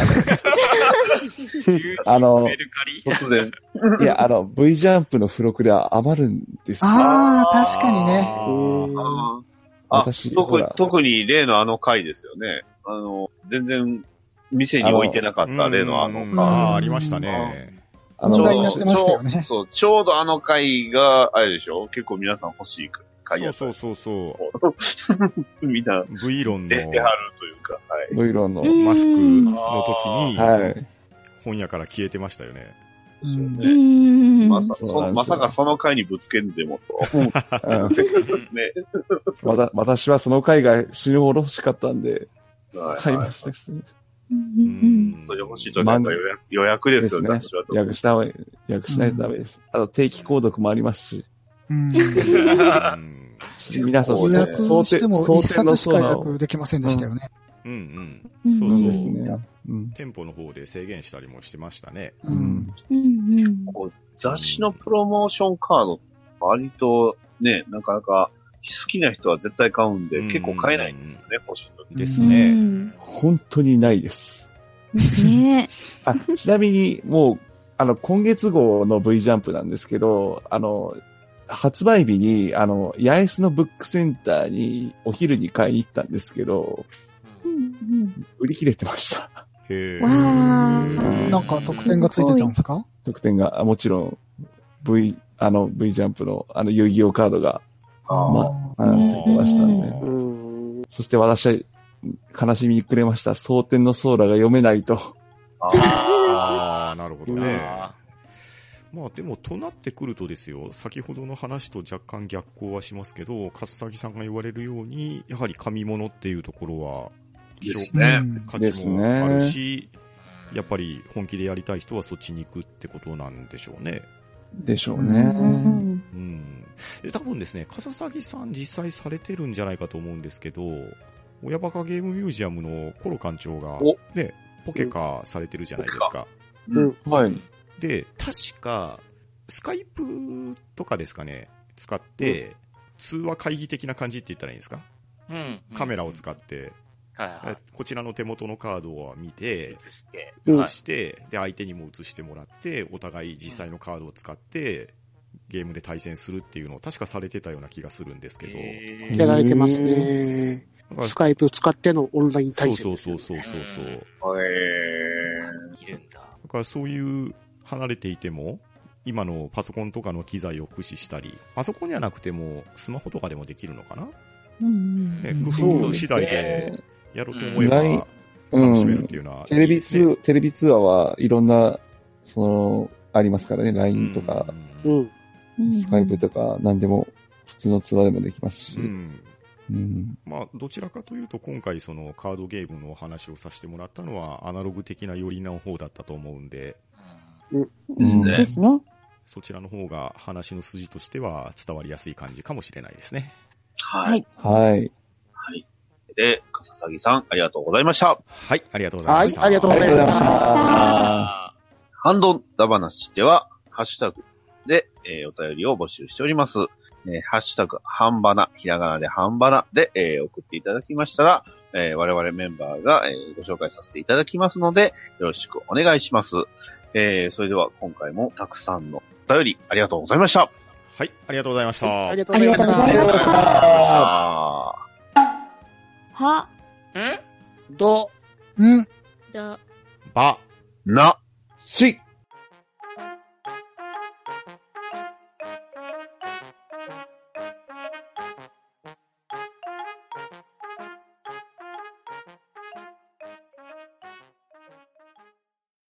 [SPEAKER 1] メルカリ
[SPEAKER 3] 突然。
[SPEAKER 2] いや、V ジャンプの付録で余るんですよ。
[SPEAKER 6] ああ、確かにね。
[SPEAKER 2] 私ほら
[SPEAKER 3] 特に例のあの回ですよね。全然店に置いてなかった例の
[SPEAKER 8] ああ、ありましたね。
[SPEAKER 6] 問題になってましたよね。
[SPEAKER 3] そう、ちょうどあの回が、あれでしょ結構皆さん欲しい回やった。
[SPEAKER 8] そうそうそうそう。
[SPEAKER 3] みんな、
[SPEAKER 8] V 論の
[SPEAKER 3] 出はるというか、はい。
[SPEAKER 2] V ロンの。
[SPEAKER 8] マスクの時に、
[SPEAKER 2] はい。
[SPEAKER 8] 本屋から消えてましたよね。
[SPEAKER 3] ですよ
[SPEAKER 4] う
[SPEAKER 3] ね。
[SPEAKER 4] ん。
[SPEAKER 3] ま
[SPEAKER 2] そうなんですよ
[SPEAKER 3] さかその回にぶつけんでもと。
[SPEAKER 2] うん
[SPEAKER 3] ね。
[SPEAKER 2] 私はその回が死ぬほど欲しかったんで、買いました。
[SPEAKER 8] うん
[SPEAKER 3] それ欲しいときは予約でよね、
[SPEAKER 2] ですすね
[SPEAKER 3] 私は。。
[SPEAKER 2] 予約しないとダメです。あと定期購読もありますし、
[SPEAKER 6] うん。
[SPEAKER 2] 皆さん、
[SPEAKER 3] そう
[SPEAKER 6] 予約しても一冊しか予
[SPEAKER 2] を
[SPEAKER 6] 約できませんでしたよね。
[SPEAKER 8] うん
[SPEAKER 4] うん
[SPEAKER 8] そう
[SPEAKER 2] そう
[SPEAKER 8] そう
[SPEAKER 2] ですね。うん。
[SPEAKER 8] 店舗の方で制限したりもしてましたね。
[SPEAKER 6] う。
[SPEAKER 2] うんん。
[SPEAKER 3] こう雑誌のプロモーションカード、割とね、なかなか好きな人は絶対買うんで、結構買えないんですよね、欲しいとき。
[SPEAKER 8] ですね。
[SPEAKER 2] 本当にないです。
[SPEAKER 4] ね
[SPEAKER 2] ちなみに、もう、今月号の V ジャンプなんですけど、発売日に、八重洲のブックセンターにお昼に買いに行ったんですけど、売り切れてました。
[SPEAKER 8] へ
[SPEAKER 4] わー。
[SPEAKER 6] なんか得点がついてたんですか？
[SPEAKER 2] 得点が、もちろん、V ジャンプの、遊戯王カードが、ついてましたね。そして私は、悲しみに暮れました。蒼天のソーラが読めないと。
[SPEAKER 8] ああ、なるほどね。まあでも、となってくるとですよ、先ほどの話と若干逆行はしますけど、かすさぎさんが言われるように、やはり紙物っていうところは、
[SPEAKER 3] ですね。
[SPEAKER 8] 価値もあるし、やっぱり本気でやりたい人はそっちに行くってことなんでしょうね。
[SPEAKER 2] でしょうね。
[SPEAKER 8] 多分ですね、かささぎさん実際されてるんじゃないかと思うんですけど、親バカゲームミュージアムのコロ館長が、ね、ポケカされてるじゃないですか。
[SPEAKER 2] はい。
[SPEAKER 8] で、確か、スカイプとかですかね、使って、通話会議的な感じって言ったらいいんですか？カメラを使って、こちらの手元のカードを見て、映して、で、相手にも映してもらって、お互い実際のカードを使って、ゲームで対戦するっていうのを確かされてたような気がするんですけど。
[SPEAKER 5] やられてますね。スカイプ使ってのオンライン対戦。
[SPEAKER 8] そう。だからそういう離れていても、今のパソコンとかの機材を駆使したり、パソコンじゃなくてもスマホとかでもできるのかな？工夫次第でやろうと思えば楽しめるっていうのは、
[SPEAKER 2] テレビ通話はいろんな、ありますからね、LINE とか、スカイプとか、何でも、普通の通話でもできますし。
[SPEAKER 8] まあ、どちらかというと、今回そのカードゲームのお話をさせてもらったのは、アナログ的な寄りの方だったと思うんで、
[SPEAKER 4] ですね。
[SPEAKER 8] そちらの方が話の筋としては伝わりやすい感じかもしれないですね。
[SPEAKER 3] はい。
[SPEAKER 2] はい。
[SPEAKER 3] で、かささぎさん、ありがとうございました。
[SPEAKER 8] はい、ありがとうございました。
[SPEAKER 5] はい、ありがとうございました。
[SPEAKER 3] ハンドダ話では、ハッシュタグで、お便りを募集しております。ハッシュタグ、ハンバナ、ひらがなでハンバナで、送っていただきましたら、我々メンバーが、ご紹介させていただきますので、よろしくお願いします。それでは今回もたくさんのお便りありがとうございました。
[SPEAKER 8] はい、ありがとうございました。
[SPEAKER 5] ありがとうございました。
[SPEAKER 4] は、
[SPEAKER 5] ど、
[SPEAKER 7] だ、
[SPEAKER 8] ば、
[SPEAKER 3] な、
[SPEAKER 2] し、